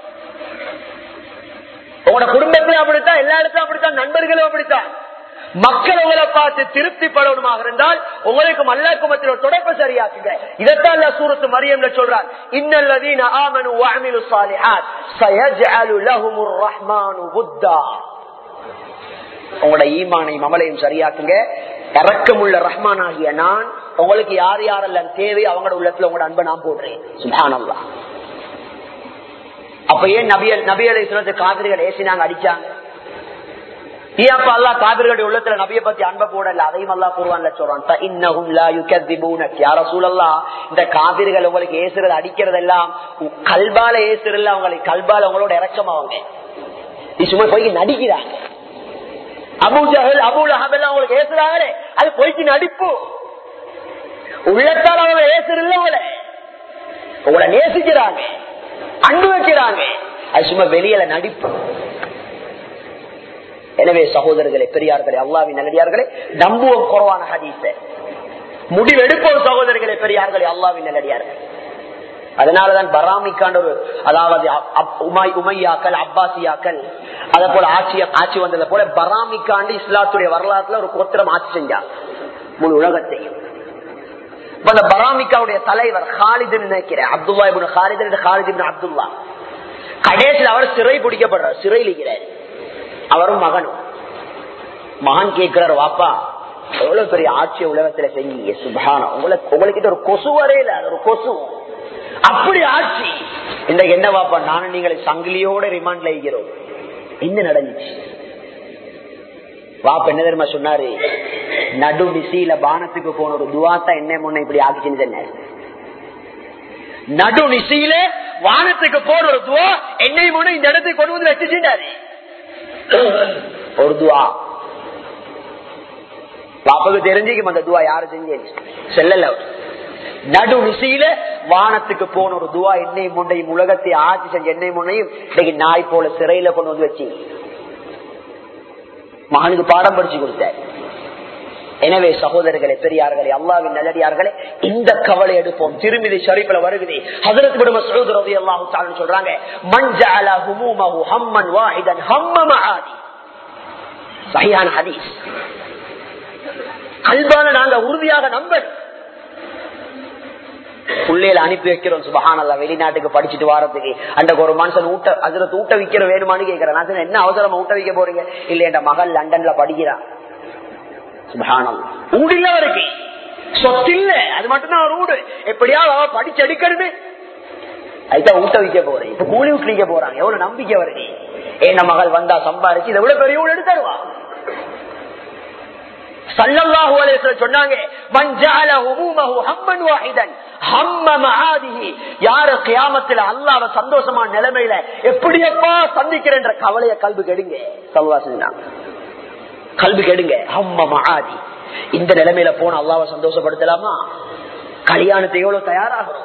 உங்களோட குடும்பத்திலும் அப்படித்தான், எல்லா இடத்திலும் அப்படித்தான், நண்பர்களும் அப்படித்தான். மக்கள் உங்களை பார்த்து திருப்திப்படணுமாக இருந்தால் உங்களுக்கு அல்லாஹ்வுக்கு மத்தியில் தொடர்பு சரியாக்குங்க. இதைத்தான் அல்லாஹ் சூரத்து மரியம்ல சொல்றான், இன்னல்லதீன ஆமனு வ அமிலுஸ் ஸாலிஹாத் சயஜஅலு லஹுமுர் ரஹ்மானு வுத்தா. உங்களோட ஈமானையும் அமலையும் சரியாக்குங்க. இரக்கமுள்ள ரஹ்மான் ஆகிய நான் உங்களுக்கு யார் யாரெல்லாம் தேவை அவங்களோட உள்ளத்துல உங்களோட அன்பை நான் போடுறேன். சுப்ஹானல்லாஹ். அப்ப ஏன் நபி அலைஹிஸ்ஸலாத்து காபிர்கள் ஏசினாங்க, அடிச்சாங்க? ஏன் அல்லாஹ் காபிர்களுடைய உள்ளத்துல நபியை பத்தி அன்பை போடல? அதையும் அல்லாஹ் குர்ஆன்ல சொல்றான், ஃபஇன்னஹும் லா யுகذிபூனக யா ரசூலல்லாஹ். இந்த காபிர்கள் உங்களுக்கு ஏசுறது அடிக்கிறது எல்லாம் கல்பால ஏசுறல்ல, உங்களுக்கு கல்பால உங்களோட இரக்கம். அவங்க நீ சும்மா போய் நடிக்கிறாங்க. அபூ ஜஹல் அபூ லஹப் எல்லாம் உங்களுக்கு ஏசுறாங்களே, அது போய்க்கு நடிப்பு. உள்ளத்தால் அவங்க ஏசுறதில்ல, உங்களை நேசிக்கிறாங்க, அன்பு வைக்கிறாங்க, அது சும்மா வெளியில நடிப்பு. எனவே சகோதரர்களே, பெரியார்களே, அல்லாஹ்வின் நல்லடியார்களே, நம்புவோம் குர்ஆன் ஹதீஸை, முடிவெடுப்போம் சகோதரர்களே, பெரியார்களே, அல்லாஹ்வின் நல்லடியார்களே. அதனாலதான் பராமிக்காண்ட ஒரு, அதாவது உமையாக்கள், அப்பாசியாக்கள், அதே போல ஆட்சி வந்ததை போல பராமிக்காண்டு இஸ்லாத்துடைய வரலாற்றுல ஒரு கோத்திரம் ஆட்சி செஞ்சார் முழு உலகத்தையும். அந்த பராமிக்காவுடைய தலைவர் ஹாலித் நினைக்கிறேன், அப்துல்லா இப்னு ஹாலித் இப்னு அப்துல்லா. கடைசியில் அவர் சிறை பிடிக்கப்படுறார், சிறையில் இருக்கிறார். அவரும் மகனும். மகன் கேட்கிறார், வாப்பா எவ்வளவு பெரிய ஆட்சியை உலகத்துல செஞ்சீங்க, சுப்ஹானல்லாஹ், உங்களுக்கு ஒரு கொசு வரையில, ஒரு கொசு அப்படி ஆட்சி. இன்றைக்கு என்ன வாப்பா, நானும் நீங்களை சங்கிலியோட ரிமாண்ட்ல இருக்கிறோம். என்ன நடந்துச்சு வாப்பா? என்ன தெரியுமா சொன்னாரு? நடு நிசையில பானத்துக்கு போன ஒரு துவாத்தா என்ன முன்ன இப்படி ஆக்கிச்சுன்னு. நடு நிசையில வானத்துக்கு போன ஒரு துவா என்னை முன்ன இந்த இடத்துக்கு கொண்டு வந்து வச்சுட்டாரு. ஒரு துவா பாப்பாவுக்கு தெரிஞ்சுக்கும் அந்த துவா யாரு செஞ்சேன் செல்லல. நடு நிசையில வானத்துக்கு போன ஒரு துவா என்னை முன்னையும் உலகத்தை ஆட்சி செஞ்ச என்னை முன்னையும் இன்னைக்கு நாய் போல சிறையில கொண்டு வந்து வச்சு மகனுக்கு பாடம் படிச்சு கொடுத்தார். எனவே சகோதரர்களே, பெரியார்களே, அல்லாஹ்வின் நல்லடியார்களே, இந்த கவலை எடுப்போம். திருமிதி ஷரீஃப்ல வருகிறது, ஹஜ்ரத் இப்னு மஸ்ஊத் ரலியல்லாஹு தஆலா சொல்றாங்க, மன் ஜஅல ஹுமூமஹு ஹம்மன் வாஹிதன் ஹம்ம மஆதி. சஹீஹான ஹதீஸ். கல்பால நாங்க உறுதியாக நம்பணும். புள்ளையில அனுப்பி வைக்கிறோம், சுபஹானல்லாஹ், வெளிநாட்டுக்கு படிச்சுட்டு வாரத்துக்கு. அன்றைக்கு ஒரு மனுஷன் ஊட்ட வைக்கிற வேணுமான்னு கேட்கிறேன். நான் என்ன அவசரமா ஊட்ட வைக்க போறீங்க? இல்ல, என் மகள் லண்டன்ல படிக்கிறான். சுபஹானல்லாஹ், ஊடு இல்ல அவருக்கு, சொத்து இல்ல, அது மட்டும்தான் அவர் ஊடு. எப்படியாவது அவ படிச்சு எடுக்கிறது, அதுதான் ஊட்ட வைக்க போறேன். இப்ப கூலி விட்டு வைக்க போறாங்க. எவ்வளவு நம்பிக்கை வருது. என் மகள் வந்தா சம்பாரிச்சு இதை விட பெரிய ஊடு எடுத்துருவா. ஸல்லல்லாஹு அலைஹி வஸல்லம் சொன்னாங்க, மன் ஜஅல ஹுமூமஹு ஹம்மன் வாஹிதன் ஹம்ம மஆதிஹி. யார் கியாமத்துல அல்லாஹ்வை சந்தோஷமான நிலைமையில எப்படியப்பா சந்திக்கிறேன்ற கவலைய கல்வி கெடுங்க. ஸல்லல்லாஹு அலைஹி வஸல்லம் கல்வி கெடுங்க. ஹம்ம மஆதி. இந்த நிலைமையில போன அல்லாஹ்வை சந்தோஷப்படுத்தலாமா? கல்யாணத்தை எவ்வளவு தயாராகிறோம்,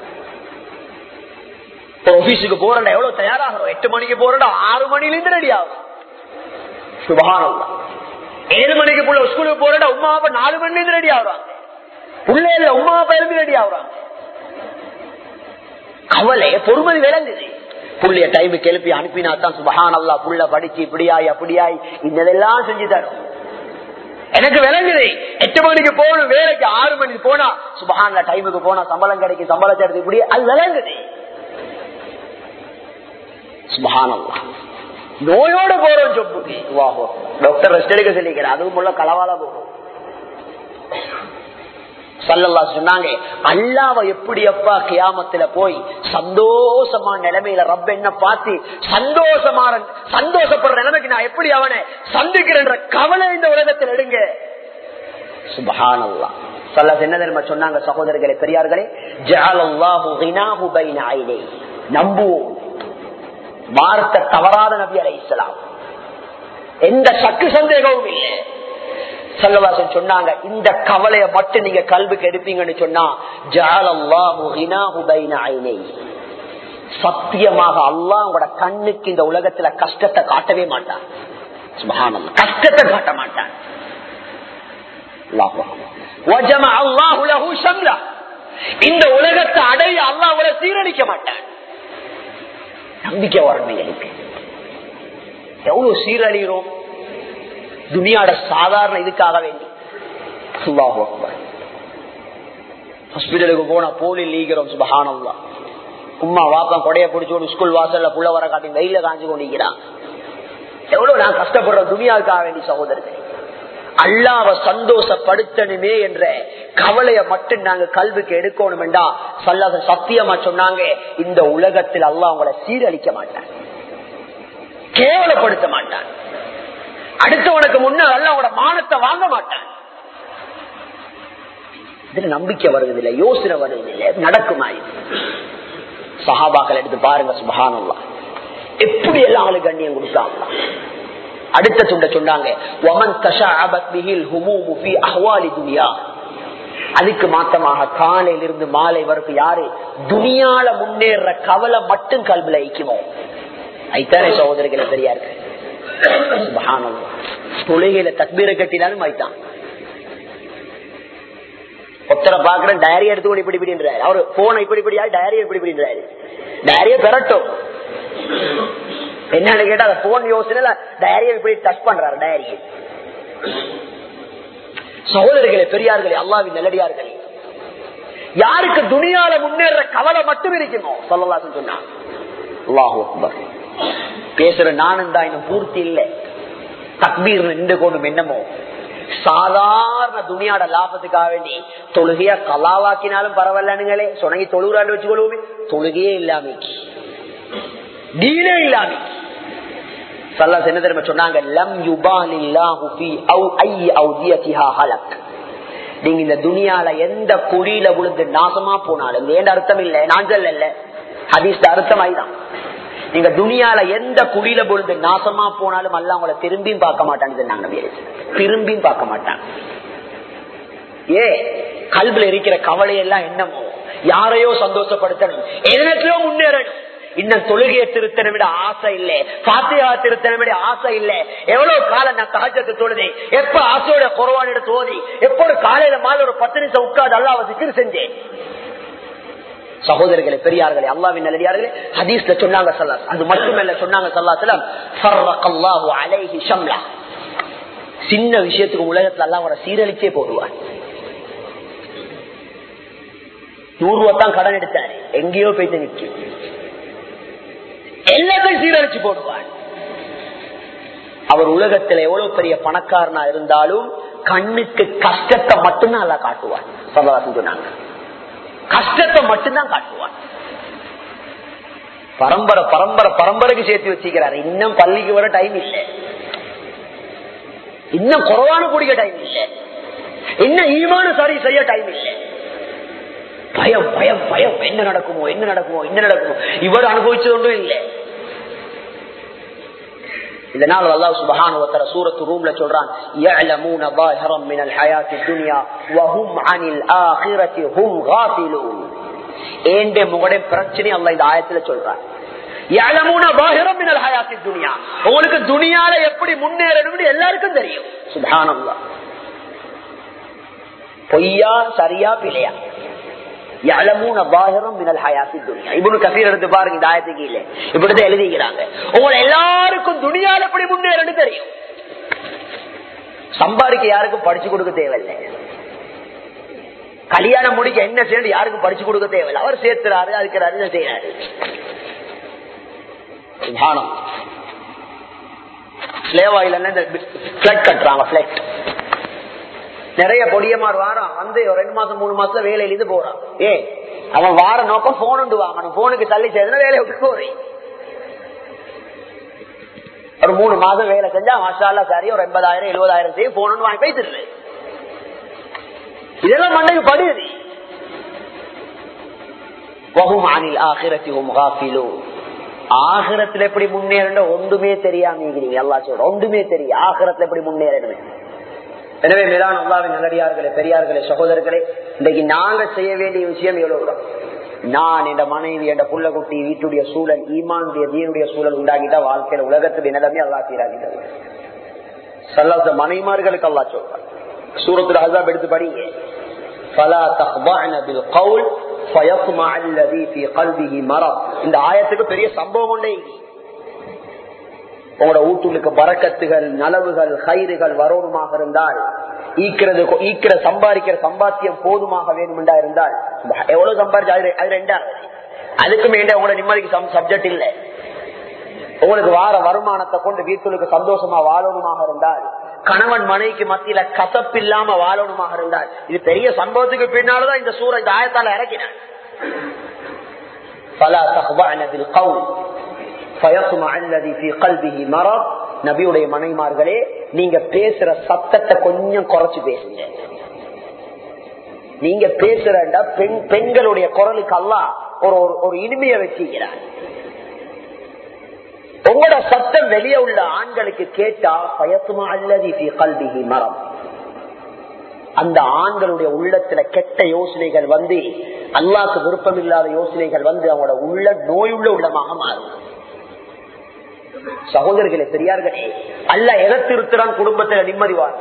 ஆபீஸுக்கு போறா எவ்வளவு தயாராகிறோம். 8 மணிக்கு போறா 6 மணில இருந்து ரெடி ஆகும். சுபஹானல்லாஹ். 7 மணிக்கு புள்ள ஸ்கூலுக்கு போறா உமா அப்பா 4 மணில இருந்து ரெடி ஆகுறாங்க. புள்ளையில உமா அப்பா இருந்து ரெடி ஆகுறாங்க. கவலை பொறுமதி விளங்குது. புள்ளைய டைமுக்கு எழுப்பி அனுப்பினாத்தான் சுபஹானல்லாஹ் புள்ள படிச்சு இப்படியாய் அப்படியாய் இதெல்லாம் செஞ்சு தரும். எனக்கு விளங்குது. 8 மணிக்கு போகணும் வேலைக்கு, 6 மணிக்கு போனா சுபஹானல்லாஹ் டைமுக்கு போனா சம்பளம் கிடைக்கும், சம்பளம் சேர்த்து இப்படி அது விளங்குது. சுபஹானல்லாஹ். நோயோட போறோம் சொப்புக்கு, டாக்டர் ரெஸ்ட் எடுக்க சொல்லிக்கிறேன், அதுவும் உள்ள களவால போகும். ஸல்லல்லாஹு சொன்னாங்க, அல்லாஹ்வை எப்படி அப்பா கியாமத்துல போய் சந்தோஷமா நிலைமையில ரப்ப என்ன பார்த்து சந்தோஷப்படுற நிலைமைக்கு நான் எப்படி அவனை சந்திக்கிறேன்ற கவலை இந்த உலகத்தில் எடுங்க. சுப்ஹானல்லாஹ். ஸல்லல்லாஹு என்ன தெரியுமா சொன்னாங்க சகோதரர்களே, பெரியார்களே, ஜஅலல்லாஹு கினாஹு பைன ஐனை. நம்புவோம், வார்த்தை தவறாத நபி அலைஹிஸ்ஸலாம், எந்த சக்கு சந்தேகமும் இல்லை. ஸல்லல்லாஹு சொன்னாங்க, இந்த கவலையை மட்டும் நீங்க கல்விக்கு எடுப்பீங்கன்னு சொன்னா ஜஅலல்லாஹு கினாஹு பைன ஐனை. சத்தியமாக அல்லாஹ் உங்களோட கண்ணுக்கு இந்த உலகத்துல கஷ்டத்தை காட்டவே மாட்டான். சுப்ஹானல்லாஹ், கஷ்டத்தை காட்ட மாட்டான். அல்லாஹ் வஜமஅ அல்லாஹு லஹு ஷம்லா. இந்த உலகத்தை அடைய அல்லாஹ் அவரை சீரழிக்க மாட்டான். நம்பிக்கை வரணும் எனக்கு. எவ்வளவு சீரழிகிறோம் துனியாட சாதாரண இதுக்காக வேண்டி. அல்லாஹு அக்பர். ஹாஸ்பிட்டலுக்கு போனா போலி லீகிறோம். சுப்ஹானல்லாஹ். உம்மா வாப்பா கொடைய பிடிச்சோடு ஸ்கூல் வாசல்ல புள்ள வர காட்டி வெயில காஞ்சி கொண்டிருக்கிறான். எவ்வளவு நான் கஷ்டப்படுறோம் துனியாவுக்காக வேண்டி. சகோதரர்கள், அல்லாஹ்வை சந்தோஷப்படுத்தணுமே என்ற கவலையை மட்டும் நாங்க கல்விக்கு எடுக்கணும் என்றா ஸல்லல்லாஹு சத்தியமா சொன்னாங்க, இந்த உலகத்தில் அல்லாஹ் உங்களை சீரழிக்க மாட்டான், கேவலப்படுத்த மாட்டான். அடுத்தவனுக்கு முன்னால் அல்லாஹ் உங்களோட மானத்தை வாங்க மாட்டான். இதுல நம்பிக்கை வருவதில்லை, யோசனை வருவதில்லை, நடக்குமா? சஹாபாக்கள் எடுத்து பாருங்க. சுப்ஹானல்லாஹ், எப்படி எல்லாம் அவளுக்கு கண்ணியம் கொடுத்தாங்களா. அடுத்த துண்ட சொன்னாங்க அதுக்கு மாத்தமாக காலையிலிருந்து மாலை வரைக்கும் யாரு துனியால முன்னேற கவலை மட்டும் கல்வில ஐக்குமோ ஐத்தானே சகோதரர்களை பெரியார்கள். தொழுகையில தக்பீரை கட்டினாலும் ஐத்தான். ஒத்தரை பாக்குற டைரி எடுத்து இப்படி இப்படின்றாரு, அவரு போன இப்படி இப்படியா டைரி இப்படி இப்படின்றாரு. டைரிய பெறட்டும் என்னன்னு கேட்டா அந்த போன் யோசனை டைரியை இப்படி டச் பண்றாரு. டைரியை சகோதரர்களே பெரியார்களே அல்லாஹ்வின் நல்லடியார்களே, யாருக்கு துனியால முன்னேற கவலை மட்டும் இருக்குமோ ஸல்லல்லாஹு அலைஹி வஸல்லம் அல்லாஹு அக்பர். பேசுற நானும் தான் இன்னும் பூர்த்தி இல்லை. தக்பீர் நின்று கொண்டும் என்னமோ சாதாரண துணியாட லாபத்துக்காக வேண்டி தொழுகையா கலாவாக்கினாலும் பரவாயில்லனுங்களே, சொன்னி தொழுகிறான்னு வச்சுக்கொள்வோமே, தொழுகையே இல்லாமைக்கு தீனே இல்லாமைக்கு சல்லல்லாஹு அலைஹி வஸல்லம் சொன்னாங்க, லம் யுபாலில்லாஹு ஃபீ அவ் ஐ அவ்தியதிஹா ஹலக். நீங்க இந்த துனியால எந்த குழியில விழுந்து நாசமா போனாலும், ஏண்ட அர்த்தம் இல்ல நான் சொல்ல, ஹதீஸ் அர்த்தம் ஆயிதான். நீங்க துனியால எந்த குழியில விழுந்து நாசமா போனாலும் அல்லாஹ் உங்களை திரும்பியும் பார்க்க மாட்டான்னு சொன்னாங்க. திரும்பியும் பார்க்க மாட்டாங்க. ஏ கல்வில இருக்கிற கவலையெல்லாம் என்னமோ யாரையோ சந்தோஷப்படுத்தணும், எதனத்தையோ முன்னேறணும். இன்னும் தொழுகையை திருத்தனை விட ஆசை இல்ல, பாத்தியா திருத்தனை விட ஆசை இல்ல. எவ்வளவு காலம் நான் தஹஜ்ஜத் தொழுதேன், எப்ப ஆசையோட குர்ஆன் எடுத்து ஓதி, எப்ப ஒரு காலையில மாலை ஒரு 10 நிமிஷம் உட்கார்ந்து அல்லாஹ்வை திக்ர் செஞ்சேன். சகோதரர்களே பெரியார்களே அல்லாஹ்வின் நல்லடியார்களே, ஹதீஸ்ல சொன்னாங்க ஸல்லல்லாஹு, அது மட்டுமல்ல சொன்னாங்க ஸல்லல்லாஹு அலைஹி வஸல்லம், ஃபர்ரகல்லாஹு அலைஹி ஷம்லா. சின்ன விஷயத்துக்கு உலகத்துல அல்லாஹ் அவரை சீரழிச்சே போடுவார். 100 ரூபாய் தான் கடன் எடுத்தாரு, எங்கேயோ போயிட்டு நிற்கும், எல்லாத்தையும் சீரழிச்சு போடுவார். அவர் உலகத்துல எவ்வளவு பெரிய பணக்காரனா இருந்தாலும் கண்ணுக்கு கஷ்டத்தை மட்டும்தான் அல்லாஹ் காட்டுவார். ஸல்லல்லாஹு சொன்னாங்க, கஷ்டத்தை மட்டும்தான் காட்டுவார். பரம்பரை பரம்பரை பரம்பரைக்கு சேர்த்து வச்சுக்கிறாரு. இன்னும் பள்ளிக்கு வர டைம் இல்லை, இன்னும் குர்ஆன் குடிக்க டைம் இல்லை, இன்னும் ஈமான் சரி செய்ய டைம் இல்லை. பயம் பயம் பயம், என்ன நடக்குமோ என்ன நடக்குமோ என்ன நடக்குமோ. இவர் அனுபவிச்சது ஒன்றும் இல்லை. இதனால் அல்லாஹ் சுப்ஹானஹு வ தஆலா சூரத்து ரூம்ல சொல்றான், يَعْلَمُونَ ظَاهِرًا مِنَ الْحَيَاةِ الدُّنْيَا وَهُمْ عَنِ الْآخِرَةِ هُمْ غَافِلُونَ. ஏண்டே முகடே பிரச்சனை அல்லாஹ் இந்த ஆயத்துல சொல்றான். يَعْلَمُونَ ظَاهِرًا مِنَ الْحَيَاةِ الدُّنْيا, உங்களுக்கு துனியால எப்படி முன்னேறணும்னு எல்லாருக்கும் தெரியும். சுப்ஹானல்லாஹ். பொய்யா சரியா பிழையா, يعلمون ظاهرا من الحياة الدنيا. இப்னு கஸீர் எடுத்து பாருங்க, இந்த ஆயத்துக்கு கீழே இப்படிதான் எழுதிக்கிறாங்க. உங்க எல்லாருக்கும் துனியால எப்படி முன்னேறன்னு தெரியும். சம்பாதிக்க யாருக்கும் படிச்சு கொடுக்க தேவையில்லை, கல்யாணம் முடிக்க என்ன செய்யணும் யாருக்கும் படிச்சு கொடுக்க தேவையில்லை. அவர் சேர்த்துறாரு, அதுக்கிறாரு, செய்யறாரு. ஸ்லேவாயில பிளட் கட்டுறாங்க, பிளட் நிறைய பொடியமார் வாரம் வந்து 2 மாசம் 3 மாசத்துல வேலையில இருந்து போறான். ஏன் அவன் வார நோக்கம் போன் உண்டு வாங்கணும், போனுக்கு தள்ளி செய்யணும், வேலையை விட்டு போறேன். ஒரு 3 மாசம் வேலை செஞ்சா மாஷால்லா சரி ஒரு 80,000 70,000 செய்ய போனு வாங்கி போயிட்டு. இதெல்லாம் மண்டைக்கு படுது. ஆகிரத்துல எப்படி முன்னேற ஒன்றுமே தெரியாம இருக்கிறீங்க. அல்லாஹ் சொல்ற ஒன்றுமே தெரியும் ஆகிரத்துல எப்படி முன்னேறணும். எனவே மேலான அல்லாஹ்வின் நல்லடியார்களே பெரியார்களே சகோதரர்களே, இன்னைக்கு நாங்க செய்ய வேண்டிய விஷயம் எவ்வளவுதான். நான் என் மனைவி என் புள்ள குட்டி வீட்டுடைய சூழல் ஈமானுடைய தீனுடைய சூழல் உண்டாகிட்டா வாழ்க்கையில உலகத்துடைய நிலைமை அல்லாஹ் சீராகிட்டது. ஸல்லல்லாஹு மனைவிமார்களுக்கு அல்லாஹ் சொல்றான், சூரத்துல் அஹ்ஸாப் எடுத்து படிங்க. ஃபலா தக்பஅன பில் கௌல் ஃபயத்மஅ அல்லதி ஃபீ கல்பிஹி மரத். இந்த ஆயத்துக்கு பெரிய சம்பவம் உண்டே. உங்களோட வீட்டுக்கு பரக்கத்துகள் நலவுகள் கயிறுகள் வரணுமாக இருந்தால், ஈக்கிற சம்பாதிக்கிற சம்பாத்தியம் போதுமாக வேணுமெண்டா இருந்தால், எவ்வளவு சம்பாதிச்சு அது ரெண்டாவது, அதுக்கு மேல உங்களோட நிம்மதிக்கு சப்ஜெக்ட் இல்லை. உங்களுக்கு வார வருமானத்தை கொண்டு வீட்டுக்கு சந்தோஷமா வாழணுமாக இருந்தால், கணவன் மனைவிக்கு மத்தியில கசப்பு இல்லாம வாழணுமாக இருந்தால், இது பெரிய சம்பவத்துக்கு பின்னால்தான் இந்த சூரா இந்த ஆயத்தால இறக்கினார். ஃபலா தக்பஅன பில் கௌல் ஃபயத்மஅ அல்லதி ஃபீ கல்பிஹி மரத். நபியுடைய மனைவிமார்களே, நீங்க பேசுற சத்தத்தை கொஞ்சம் குறைச்சு பேசுங்க. நீங்க பேசுறா பெண்களுடைய குரலுக்கு அல்லாஹ் ஒரு இனிமையை வச்சுக்கிறார். உங்களோட சத்தம் வெளியே உள்ள ஆண்களுக்கு கேட்டா பயத்துமா அல்லது கல்விகி மரம், அந்த ஆண்களுடைய உள்ளத்துல கெட்ட யோசனைகள் வந்து, அல்லாஹ்க்கு விருப்பம் இல்லாத யோசனைகள் வந்து அவங்களோட உள்ள நோயுள்ள உள்ளமாக மாறும். சகோதரர்களே, பெரியார்களே, அல்லாஹ் எதை திருத்துறான்? குடும்பத்துல நிம்மதி வாழ்.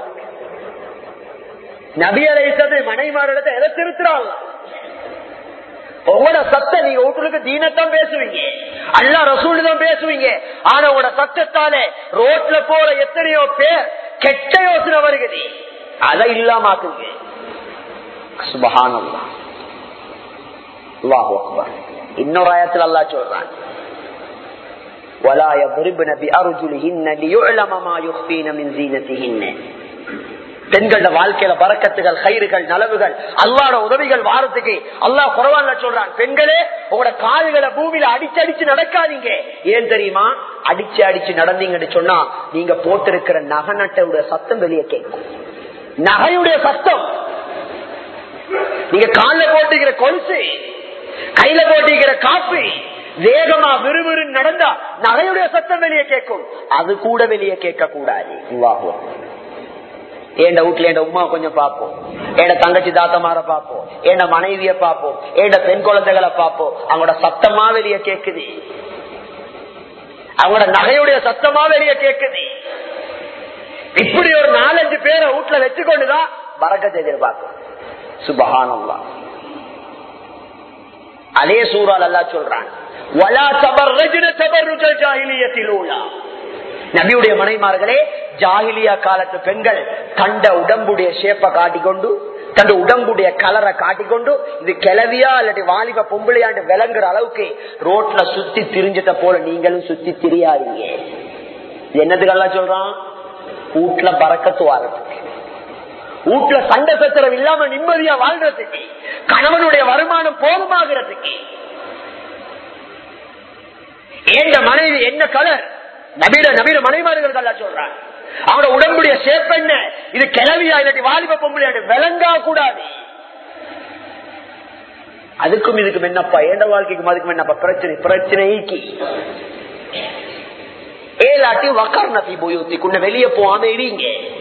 நபி அலைஹிஸ்ஸலாம் மனைவிமாரிடத்தை எதை திருத்துறான்? உங்களோட சத்தம், நீங்க வீட்டுக்கு தீனத்தான் பேசுவீங்க, அல்லாஹ் ரசூல் தான் பேசுவீங்க. ஆனா உங்களோட சத்தத்தாலே ரோட்ல போற எத்தனையோ பேர் கெட்ட யோசனை வருகிறது, அதை இல்லாமக்குங்க. சுப்ஹானல்லாஹ், அல்லாஹு அக்பர். இன்னொரு ஆயத்தில் அல்லாஹ் சொல்றான், وَلَا يَضْرِبْنَ بِأَرْجُلِهِنَّ لِيُعْلَمَ مَا يُخْفِينَ مِنْ زِينَتِهِنَّ. பெண்களோட வாழ்க்கையில பரக்கத்துகள், கைறுகள், நலவுகள், அல்லாஹ்வோட உதவிகள் வாரத்துக்கு அல்லாஹ் குர்ஆன்ல சொல்றான், பெண்களே உங்களோட கால்களை பூமியில அடிச்சு அடிச்சு நடக்காதீங்க. ஏன் தெரியுமா? அடிச்சு அடிச்சு நடந்தீங்கன்னு சொன்னா நீங்க போட்டிருக்கிற நகநட்டைய சத்தம் வெளியே கேட்கும். நகையுடைய சத்தம், நீங்க காலில் போட்டுக்கிற கொலுசு, கையில போட்டுக்கிற காப்பி வேகமா விறுவிறு நடந்தா நகையுடைய சத்தம் வெளியே கேட்கும். அது கூட வெளியே கேட்க கூடாது. ஏண்ட வீட்டுல என் உமா கொஞ்சம் பார்ப்போம், என் தங்கச்சி தாத்தமார பார்ப்போம், என் மனைவிய பார்ப்போம், என் பெண் குழந்தைகளை பார்ப்போம். அவங்களோட சத்தமா வெளியே கேக்குது, அவங்களோட நகையுடைய சத்தமா வெளியே கேக்குது. இப்படி ஒரு 4-5 பேரை வீட்டுல வச்சுக்கொண்டுதான் பரக்கத்தை எதிர்பார்க்கும். சுப்ஹானல்லாஹ். அதே சூறால அல்லாஹ் சொல்றான், வலா தபர்ரஜ்ன தபர்ருஜல் ஜாஹிலியத்தில் ஊலா. நபியுடைய மனைவிமார்களே, ஜாஹிலியா காலத்து பெண்கள் கண்ட உடம்புடைய ஷேப்பை காட்டிக்கொண்டு, தன் உடம்புடைய கலரை காட்டிக்கொண்டு, இது கிளவியா இல்லாட்டி வாலிப பொம்பளையாண்டு விளங்குற அளவுக்கு ரோட்ல சுத்தி திரிஞ்சிட்ட போல நீங்களும் சுத்தி திரியாதீங்க. என்னதுக்கெல்லாம் சொல்றான்? வீட்டுல பரக்கத்து வாரத்துக்கு, வீட்டுல சண்டை சச்சரவு இல்லாம நிம்மதியா வாழ்றதுக்கு, கணவனுடைய வருமானம் போதுமாகிறதுக்கு. ஏண்ட மனைவி என்ன கலர்? நபீர மனைவிமார்கள் சொல்றான், அவனோட உடம்புடைய ஷேப் என்ன, இது கிளவியா இல்லாட்டி வாலிப பொம்பளையாண்டு விளங்கா கூடாது. அதுக்கும் இதுக்கும் என்னப்பா, ஏண்ட வாழ்க்கைக்கும் அதுக்கும் என்னப்பா பிரச்சனைக்கு ஏலாட்டி வக்கர் நபி போய் கொண்டு வெளியே போகாம இருங்க,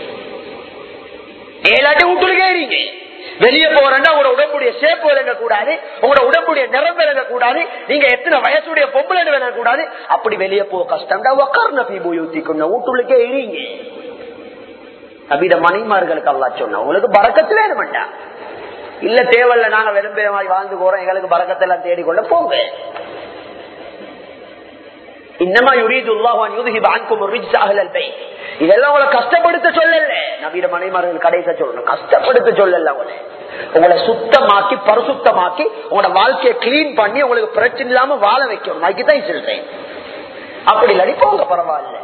ஏலாட்டி வீட்டுலயே இருங்க. வெளியே போறா உங்களோட உடம்புடைய ஷேப் விளங்க கூடாது, உங்களோட உடம்புடைய நிறம் விளங்க கூடாது, நீங்க எத்தனை வயசுடைய பொம்பளை விளங்க கூடாது. அப்படி வெளியே போக கஷ்டம். வக்கர் நபி போய் வீட்டுலக்கே இருங்க. நபியோட மனைவிமார்களுக்கு அல்லாஹ் சொன்னா, உங்களுக்கு பரக்கத்து வேணும்டா, இல்ல தேவையில்ல, நாங்க விரும்பிய மாதிரி வாழ்ந்து போறோம், எங்களுக்கு பரக்கத்தெல்லாம் தேடிக்கொள்ள போங்க. இன்னமா யுரீதுல்லாஹு அன் யுذஹிப அன்கும் الرجس اهل البيت. இதெல்லாம் உங்களை கஷ்டப்படுத்த சொல்லல. நபியோட மனைவிமார்கள் கடைசியா சொல்லணும், கஷ்டப்படுத்த சொல்லல. உங்களை சுத்தமாக்கி பரிசுத்தமாக்கி உங்களோட வாழ்க்கையை கிளீன் பண்ணி உங்களுக்கு பிரச்சனை இல்லாம வாழ வைக்கணும். அதுக்குதான் சொல்றேன். அப்படி இல்லாடி போங்க, பரவாயில்ல.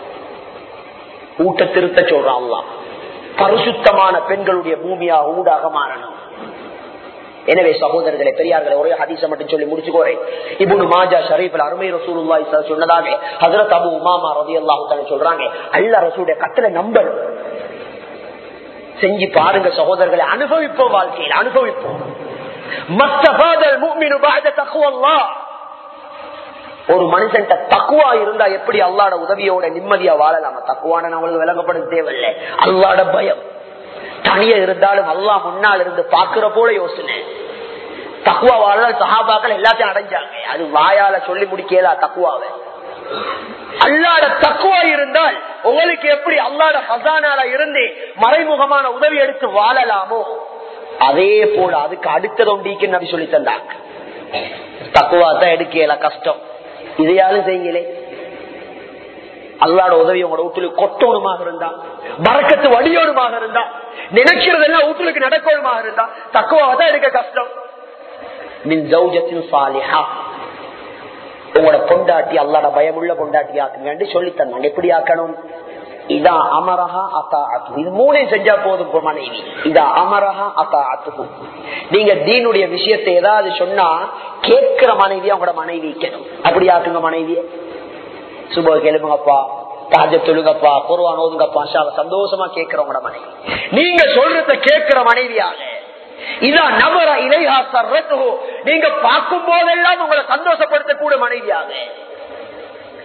ஊட்ட திருத்த சொல்றான் அல்லாஹ். பரிசுத்தமான பெண்களுடைய பூமியா ஊடாக மாறணும். எனவே சகோதரர்களே, பெரியார்களே, ஒரே ஹதீஸை மட்டும் சொல்லி முடிச்சுக்கோறேன். இப்னு மாஜா ஷரீஃப்ல அருமை ரசூலுல்லாஹி ஸல்லல்லாஹு அலைஹி சொன்னதாக ஹஜ்ரத் அபூ உமாமா ரலியல்லாஹு தஆலா சொல்றாங்க, அல்லாஹ் ரசூலுடைய கட்டளை நம்பணும், செஞ்சு பாருங்க சகோதரர்களை, அனுபவிப்போம், வாழ்க்கையில் அனுபவிப்போம். மஸ்தஃபாதல் முஃமினு பஅத தக்வல்லாஹ். ஒரு மனுஷன் தக்குவா இருந்தா எப்படி அல்லாஹ்வோட உதவியோட நிம்மதியா வாழலாம். தக்குவான நம்மளுக்கு விளங்கப்படுத்த தேவையில்லை. அல்லாஹ்வோட பயம். தனியா இருந்தாலும் அல்லாஹ் முன்னால் இருந்து பாக்குற போல யோசனை. தக்குவா வாழ சஹாபாக்கள் எல்லாத்தையும் அடைஞ்சாங்க. அது வாயால சொல்லி முடிக்கல தக்குவாவை. அல்லாஹ்வோட தக்குவா இருந்தால் உங்களுக்கு எப்படி அல்லாஹ்வோட ஹஸானால இருந்து மறைமுகமான உதவி எடுத்து வாழலாமோ அதே போல அதுக்கு அடுத்தது ஒன்றிக்கு நபி சொல்லி தந்தாங்க. தக்குவா தான் எடுக்கல, கஷ்டம். இதையாலும் செய்யுங்களே. அல்லாஹ்வோட உதவி உங்களோட வீட்டுக்கு கொட்டோணுமாக இருந்தா, பரக்கத்து வடியோடுமாக இருந்தா, நினைக்கிறதெல்லாம் வீட்டுக்கு நடக்கணுமாக இருந்தா, தக்குவா தான் எடுக்க கஷ்டம். மின் ஜௌஜத்தின் சாலிஹா. உங்களோட பொண்டாட்டி அல்லாஹ்வோட பயமுள்ள பொண்டாட்டி ஆக்குங்க சொல்லி தந்தாங்க. எப்படி ஆக்கணும்? இதா அமரஹா அதாஅத்து. இது மூணையும் செஞ்சா போதும் மனைவி. இதா அமரஹா அதாஅத்து. நீங்க தீனுடைய விஷயத்தை ஏதாவது சொன்னா கேட்கிற மனைவியா உங்களோட மனைவி இருக்கணும். அப்படி ஆக்குங்க மனைவிய. சுப கேளுங்கப்பா, தஹஜ்ஜத் தொழுங்கப்பா, குர்ஆன் ஓதுங்கப்பா, சந்தோஷமா கேட்கிறவங்களோட மனைவி. நீங்க சொல்றத கேட்கிற மனைவியாக. இதா நபர இலைஹா சர்ரத்துஹு. நீங்க பார்க்கும் போதெல்லாம் உங்களை சந்தோஷப்படுத்த கூட மனைவியாக.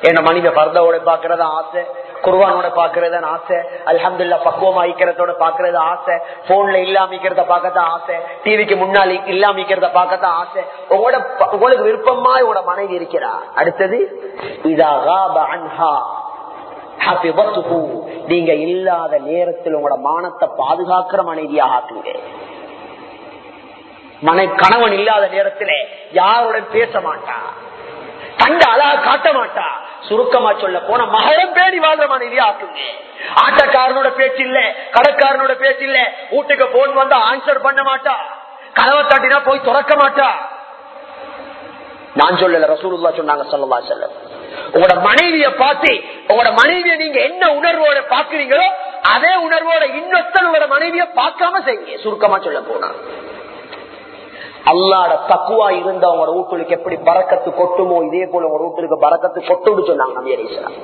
என்ன மனித பர்தாவோட பாக்குறது ஆசை, குர்ஆனோட பாக்குறது ஆசை, அல்ஹம்துலில்லாஹ் பக்குவமா இருக்கிறதோட பாக்குறது ஆசை, போன்ல இல்லாமிக்கிறத பார்க்கத்தான் ஆசை, டிவிக்கு முன்னால் இல்லாமிக்கிறத பார்க்கத்தான் ஆசை. உங்களுக்கு விருப்பமா உங்களோட மனைவி இருக்கிறா. அடுத்தது இதா காப அன்ஹா ஹஃபிதத்துஹு, நீங்க இல்லாத நேரத்தில் உங்களோட மானத்தை பாதுகாக்கிற மனைவியாக ஆக்குங்க. கணவன் இல்லாத நேரத்திலே யாருடன் பேச மாட்டா, கண்ட அழகா காட்ட மாட்டா. சுருக்கமா சொல்ல போன மகரம் பேணி வாழ்ற மனைவியா ஆக்குங்க. ஆட்டக்காரனோட பேச்சு இல்ல, கடைக்காரனோட பேச்சு இல்ல, வீட்டுக்கு போன் வந்தா ஆன்சர் பண்ண மாட்டா, கதவை தட்டினா போய் திறக்க மாட்டா. நான் சொல்லல, ரசூலுல்லாஹ் சொன்னாங்க ஸல்லல்லாஹு அலைஹி வஸல்லம். உங்களோட மனைவியை பார்த்து உங்களோட மனைவியை நீங்க என்ன உணர்வோட பாக்குறீங்களோ அதே உணர்வோட இன்னொருத்தர் உங்களோட மனைவியை பார்க்காம செய்யுங்க. சுருக்கமா சொல்ல போனா அல்லாஹ்ட தக்வா இருந்தா உங்களோட வீட்டுக்கு எப்படி பரக்கத்து கொட்டுமோ இதே போல உங்க வீட்டுக்கு பரக்கத்து கொட்டுன்னு சொன்னாங்க நபி அலைஹிஸ்ஸலாம்.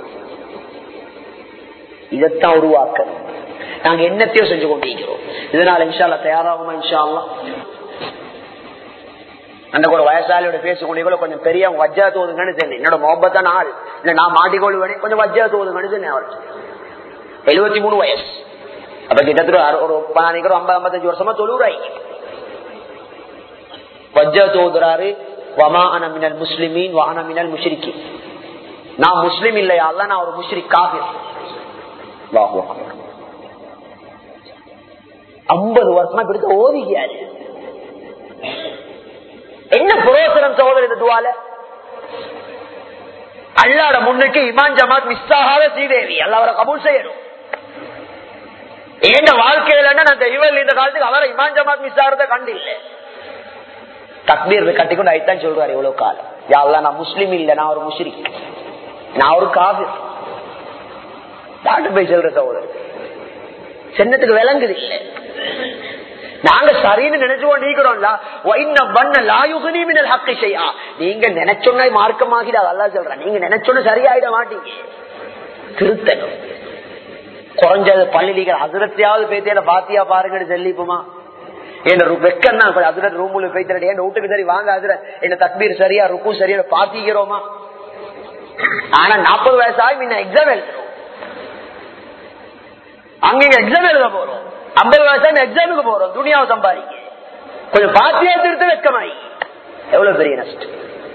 இதைத்தான் உருவாக்க நாங்க என்னத்தையோ செஞ்சு கொண்டிருக்கிறோம். இதனால இன்ஷா அல்லாஹ் தயாராகுமா? இன்ஷா அல்லாஹ் அந்த ஒரு வயசாலியோட பேசிக்கொண்டீங்களோ கொஞ்சம் பெரிய வஜ்ஜா தோதுங்கன்னு சொன்னேன். என்னோட மொபத்தான ஆள் இல்ல, நான் மாட்டிக்கொள்வேன், கொஞ்சம் வஜ்ஜா தோதுங்கன்னு சொன்னேன். அவருக்கு 73 வயசு. அப்ப கிட்டத்தட்ட ஒரு 50-55 வருஷமா தொழுறாய். வஜ்ஜா தோதுறாரு, வமா அன மினல் முஸ்லிமீன் வ அன மினல் முஷ்ரிக்கீன். நான் முஸ்லிம் இல்லையா அல்ல, நான் ஒரு முஷ்ரிக் காஃபிர். அல்லாஹு அக்பர். 50 வருஷமா இப்படி ஓதிக்காரு. என்ன புரோசனம் சகோதரர் இந்த துவால? அல்லாஹ்ட முன்னுக்கு இமான் ஜமாத் மிஸ் ஆகாத ஸ்ரீதேவி அல்லாஹ் அவரை கபூல் செய்யணும். ஏண்ட வாழ்க்கையில நான் இவள் இந்த காலத்துக்கு அவரை இமான் ஜமாத் மிஸ் ஆகிறத கண்டு இல்லை. தக்பீர் கட்டிக்கொண்டு ஐத்தான் சொல்றாரு இவ்வளவு காலம். யா அல்லாஹ் நான் முஸ்லிம் இல்ல, நான் ஒரு முஷ்ரிக், நான் ஒரு காஃபிர். போய் சொல்ற சகோதரர் சென்னத்துக்கு விளங்குது இல்லை. நாங்க சரின்னு நினைச்சுவோம் நீக்கிறோம்ல. நீங்க நினைச்சோன்னா மார்க்கமாகிட அல்லாஹ் சொல்றேன். நீங்க நினைச்சோன்னு சரியாயிட மாட்டீங்க. திருத்தணும். குறைஞ்சது பள்ளிகள் அதிரத்தையாவது பேத்தியில பாத்தியா பாருங்கன்னு சொல்லிப்போமா? என்ன வெக்கம் தான் அதிர ரூமுல பேத்திர என் வீட்டுக்கு சரி வாங்க அதிர என்ன தக்பீர் சரியா ருக்கு சரியா பாத்திக்கிறோமா? ஆனா 40 வயசாகி முன்ன எக்ஸாம் எழுதுறோம், அங்க எக்ஸாம் எழுத போறோம். 50 வயசாக எக்ஸாமுக்கு போறோம், துணியாவை சம்பாதிக்க. கொஞ்சம் பாத்தியா திருத்த வெக்கமாயி எவ்வளவு பெரிய நஷ்டம்.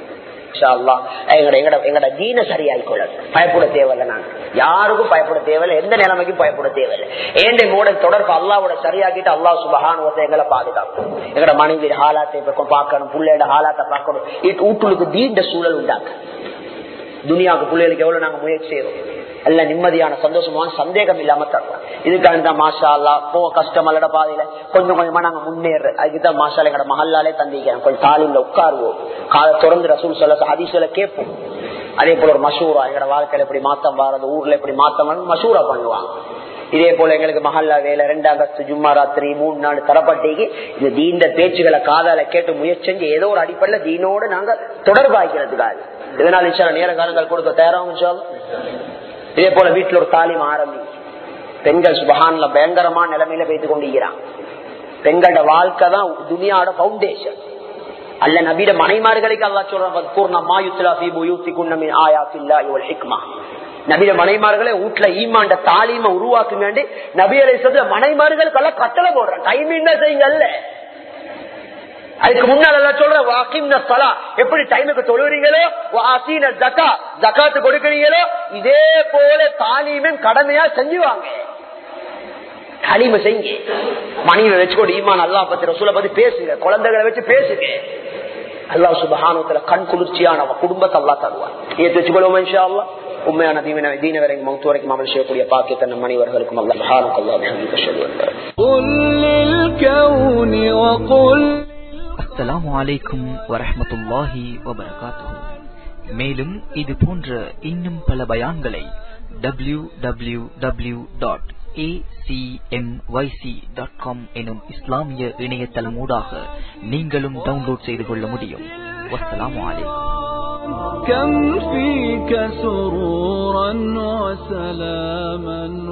எங்கட தீன சரியாயிக்கொள்ள பயப்பட தேவையில்லை. நாங்க யாருக்கும் பயப்பட தேவையில்லை, எந்த நிலைமைக்கும் பயப்பட தேவையில்லை. ஏண்ட மூட தொடர்பு அல்லாவோட சரியாக்கிட்டு அல்லாஹ் சுப்ஹானஹு வ தஆலா எங்களை பாதுகாக்கும். எங்கட மனைவி ஹாலாத்தை பார்க்கணும், பிள்ளையோட ஹாலாத்தை பார்க்கணும். வீட்டுக்கு தீண்ட சூழல் உண்டாக்கு. துனியாவுக்கு பிள்ளைகளுக்கு எவ்வளவு நாங்க முயற்சி செய்யறோம். அல்ல நிம்மதியான சந்தோஷமான சந்தேகம் இல்லாம தருவோம். இதுக்காக தான் மாஷா அல்லாஹ் போக கஷ்டம் அல்லட பாதையில கொஞ்சம் கொஞ்சமா நாங்க முன்னேற. அதுக்குதான் மாஷா எங்கட மஹல்லாலே தந்திக்கிறோம். கொஞ்சம் தாலிம்ல உட்காருவோம், காலை தொடர்ந்து ரசூல் ஸல்லல்லாஹு அலைஹி வஸல்லம் கேட்போம். அதே போல ஒரு மஷூரா எங்கட வாழ்க்கையில எப்படி மாத்தம் வர்றது, ஊர்ல எப்படி மாத்தம் வர்றது மஷூரா பண்ணுவாங்க. இதே போல எங்களுக்கு மஹல்லா வேலை 2 அகஸ்ட் ஜும்மா ராத்திரி 3 நாள் தரப்பட்டிக்கு இது தீண்ட பேச்சுகளை காதால கேட்டு முயற்சி செஞ்சு ஏதோ ஒரு அடிப்படையில தீனோடு நாங்க தொடர்பாய்க்கிறதுக்காக. இதனால இன்ஷா அல்லாஹ் நேர காலங்கள் கொடுக்க தயாராகும் இன்ஷா அல்லாஹ். இதே போல வீட்டுல ஒரு தாலிம் ஆரம்பி. பெண்கள் சுபஹான்ல பயங்கரமான நிலைமையில பேசிக் கொண்டிருக்கிறான். பெண்களோட வாழ்க்கை தான் துனியாவோட பவுண்டேஷன். அல்ல நபியோட மனைமார்களுக்கு அல்லாஹ் சொல்றான், நபியோட மனைமார்களை வீட்டுல ஈமாண்ட தாலிம உருவாக்குங்க. நபி அலைஹிஸ்ஸலாம் மனைமார்களுக்கு கட்டளை போடுறான், டைம் செய்யுங்கல்ல. அதுக்கு முன்னால சொல்ற எப்படி டைமுக்கு தொழுறீங்களோ, ஜகாத்து கொடுக்கிறீங்களோ, இதே போல தாலீமும் கடமையா செஞ்சுவாங்க. தாலீம செய்யுங்க. மனைவி வச்சுக்கொண்டு ஈமான் அல்லாஹ் பத்தி ரசூலை பத்தி பேசுங்க, குழந்தைகளை வச்சு பேசுங்க. அல்லாஹ் சுப்ஹானஹு வ தஆலா கண் குளிர்ச்சியான குடும்பத்தை அல்லாஹ் தருவார். ஏத்து வச்சுக்கொள்வோம் இன்ஷா அல்லாஹ். உண்மையான தீன வரைக்கும் மௌத் வரைக்கும் அமல் செய்யக்கூடிய பாக்கியத்தை நம் அனைவர்களுக்கும் அல்லாஹ் சுப்ஹானஹு வ தஆலா. அஸ்ஸலாமு அலைக்கும் வரஹ்மத்துல்லாஹி வபரகாத்துஹு. மேலும் இது போன்ற இன்னும் பல பயான்களை www.acmyc.com எனும் இஸ்லாமிய இணையதளம் ஊடாக நீங்களும் டவுன்லோட் செய்து கொள்ள முடியும். வஸ்ஸலாமு அலைக்கும். كم فيك سرورا وسلاما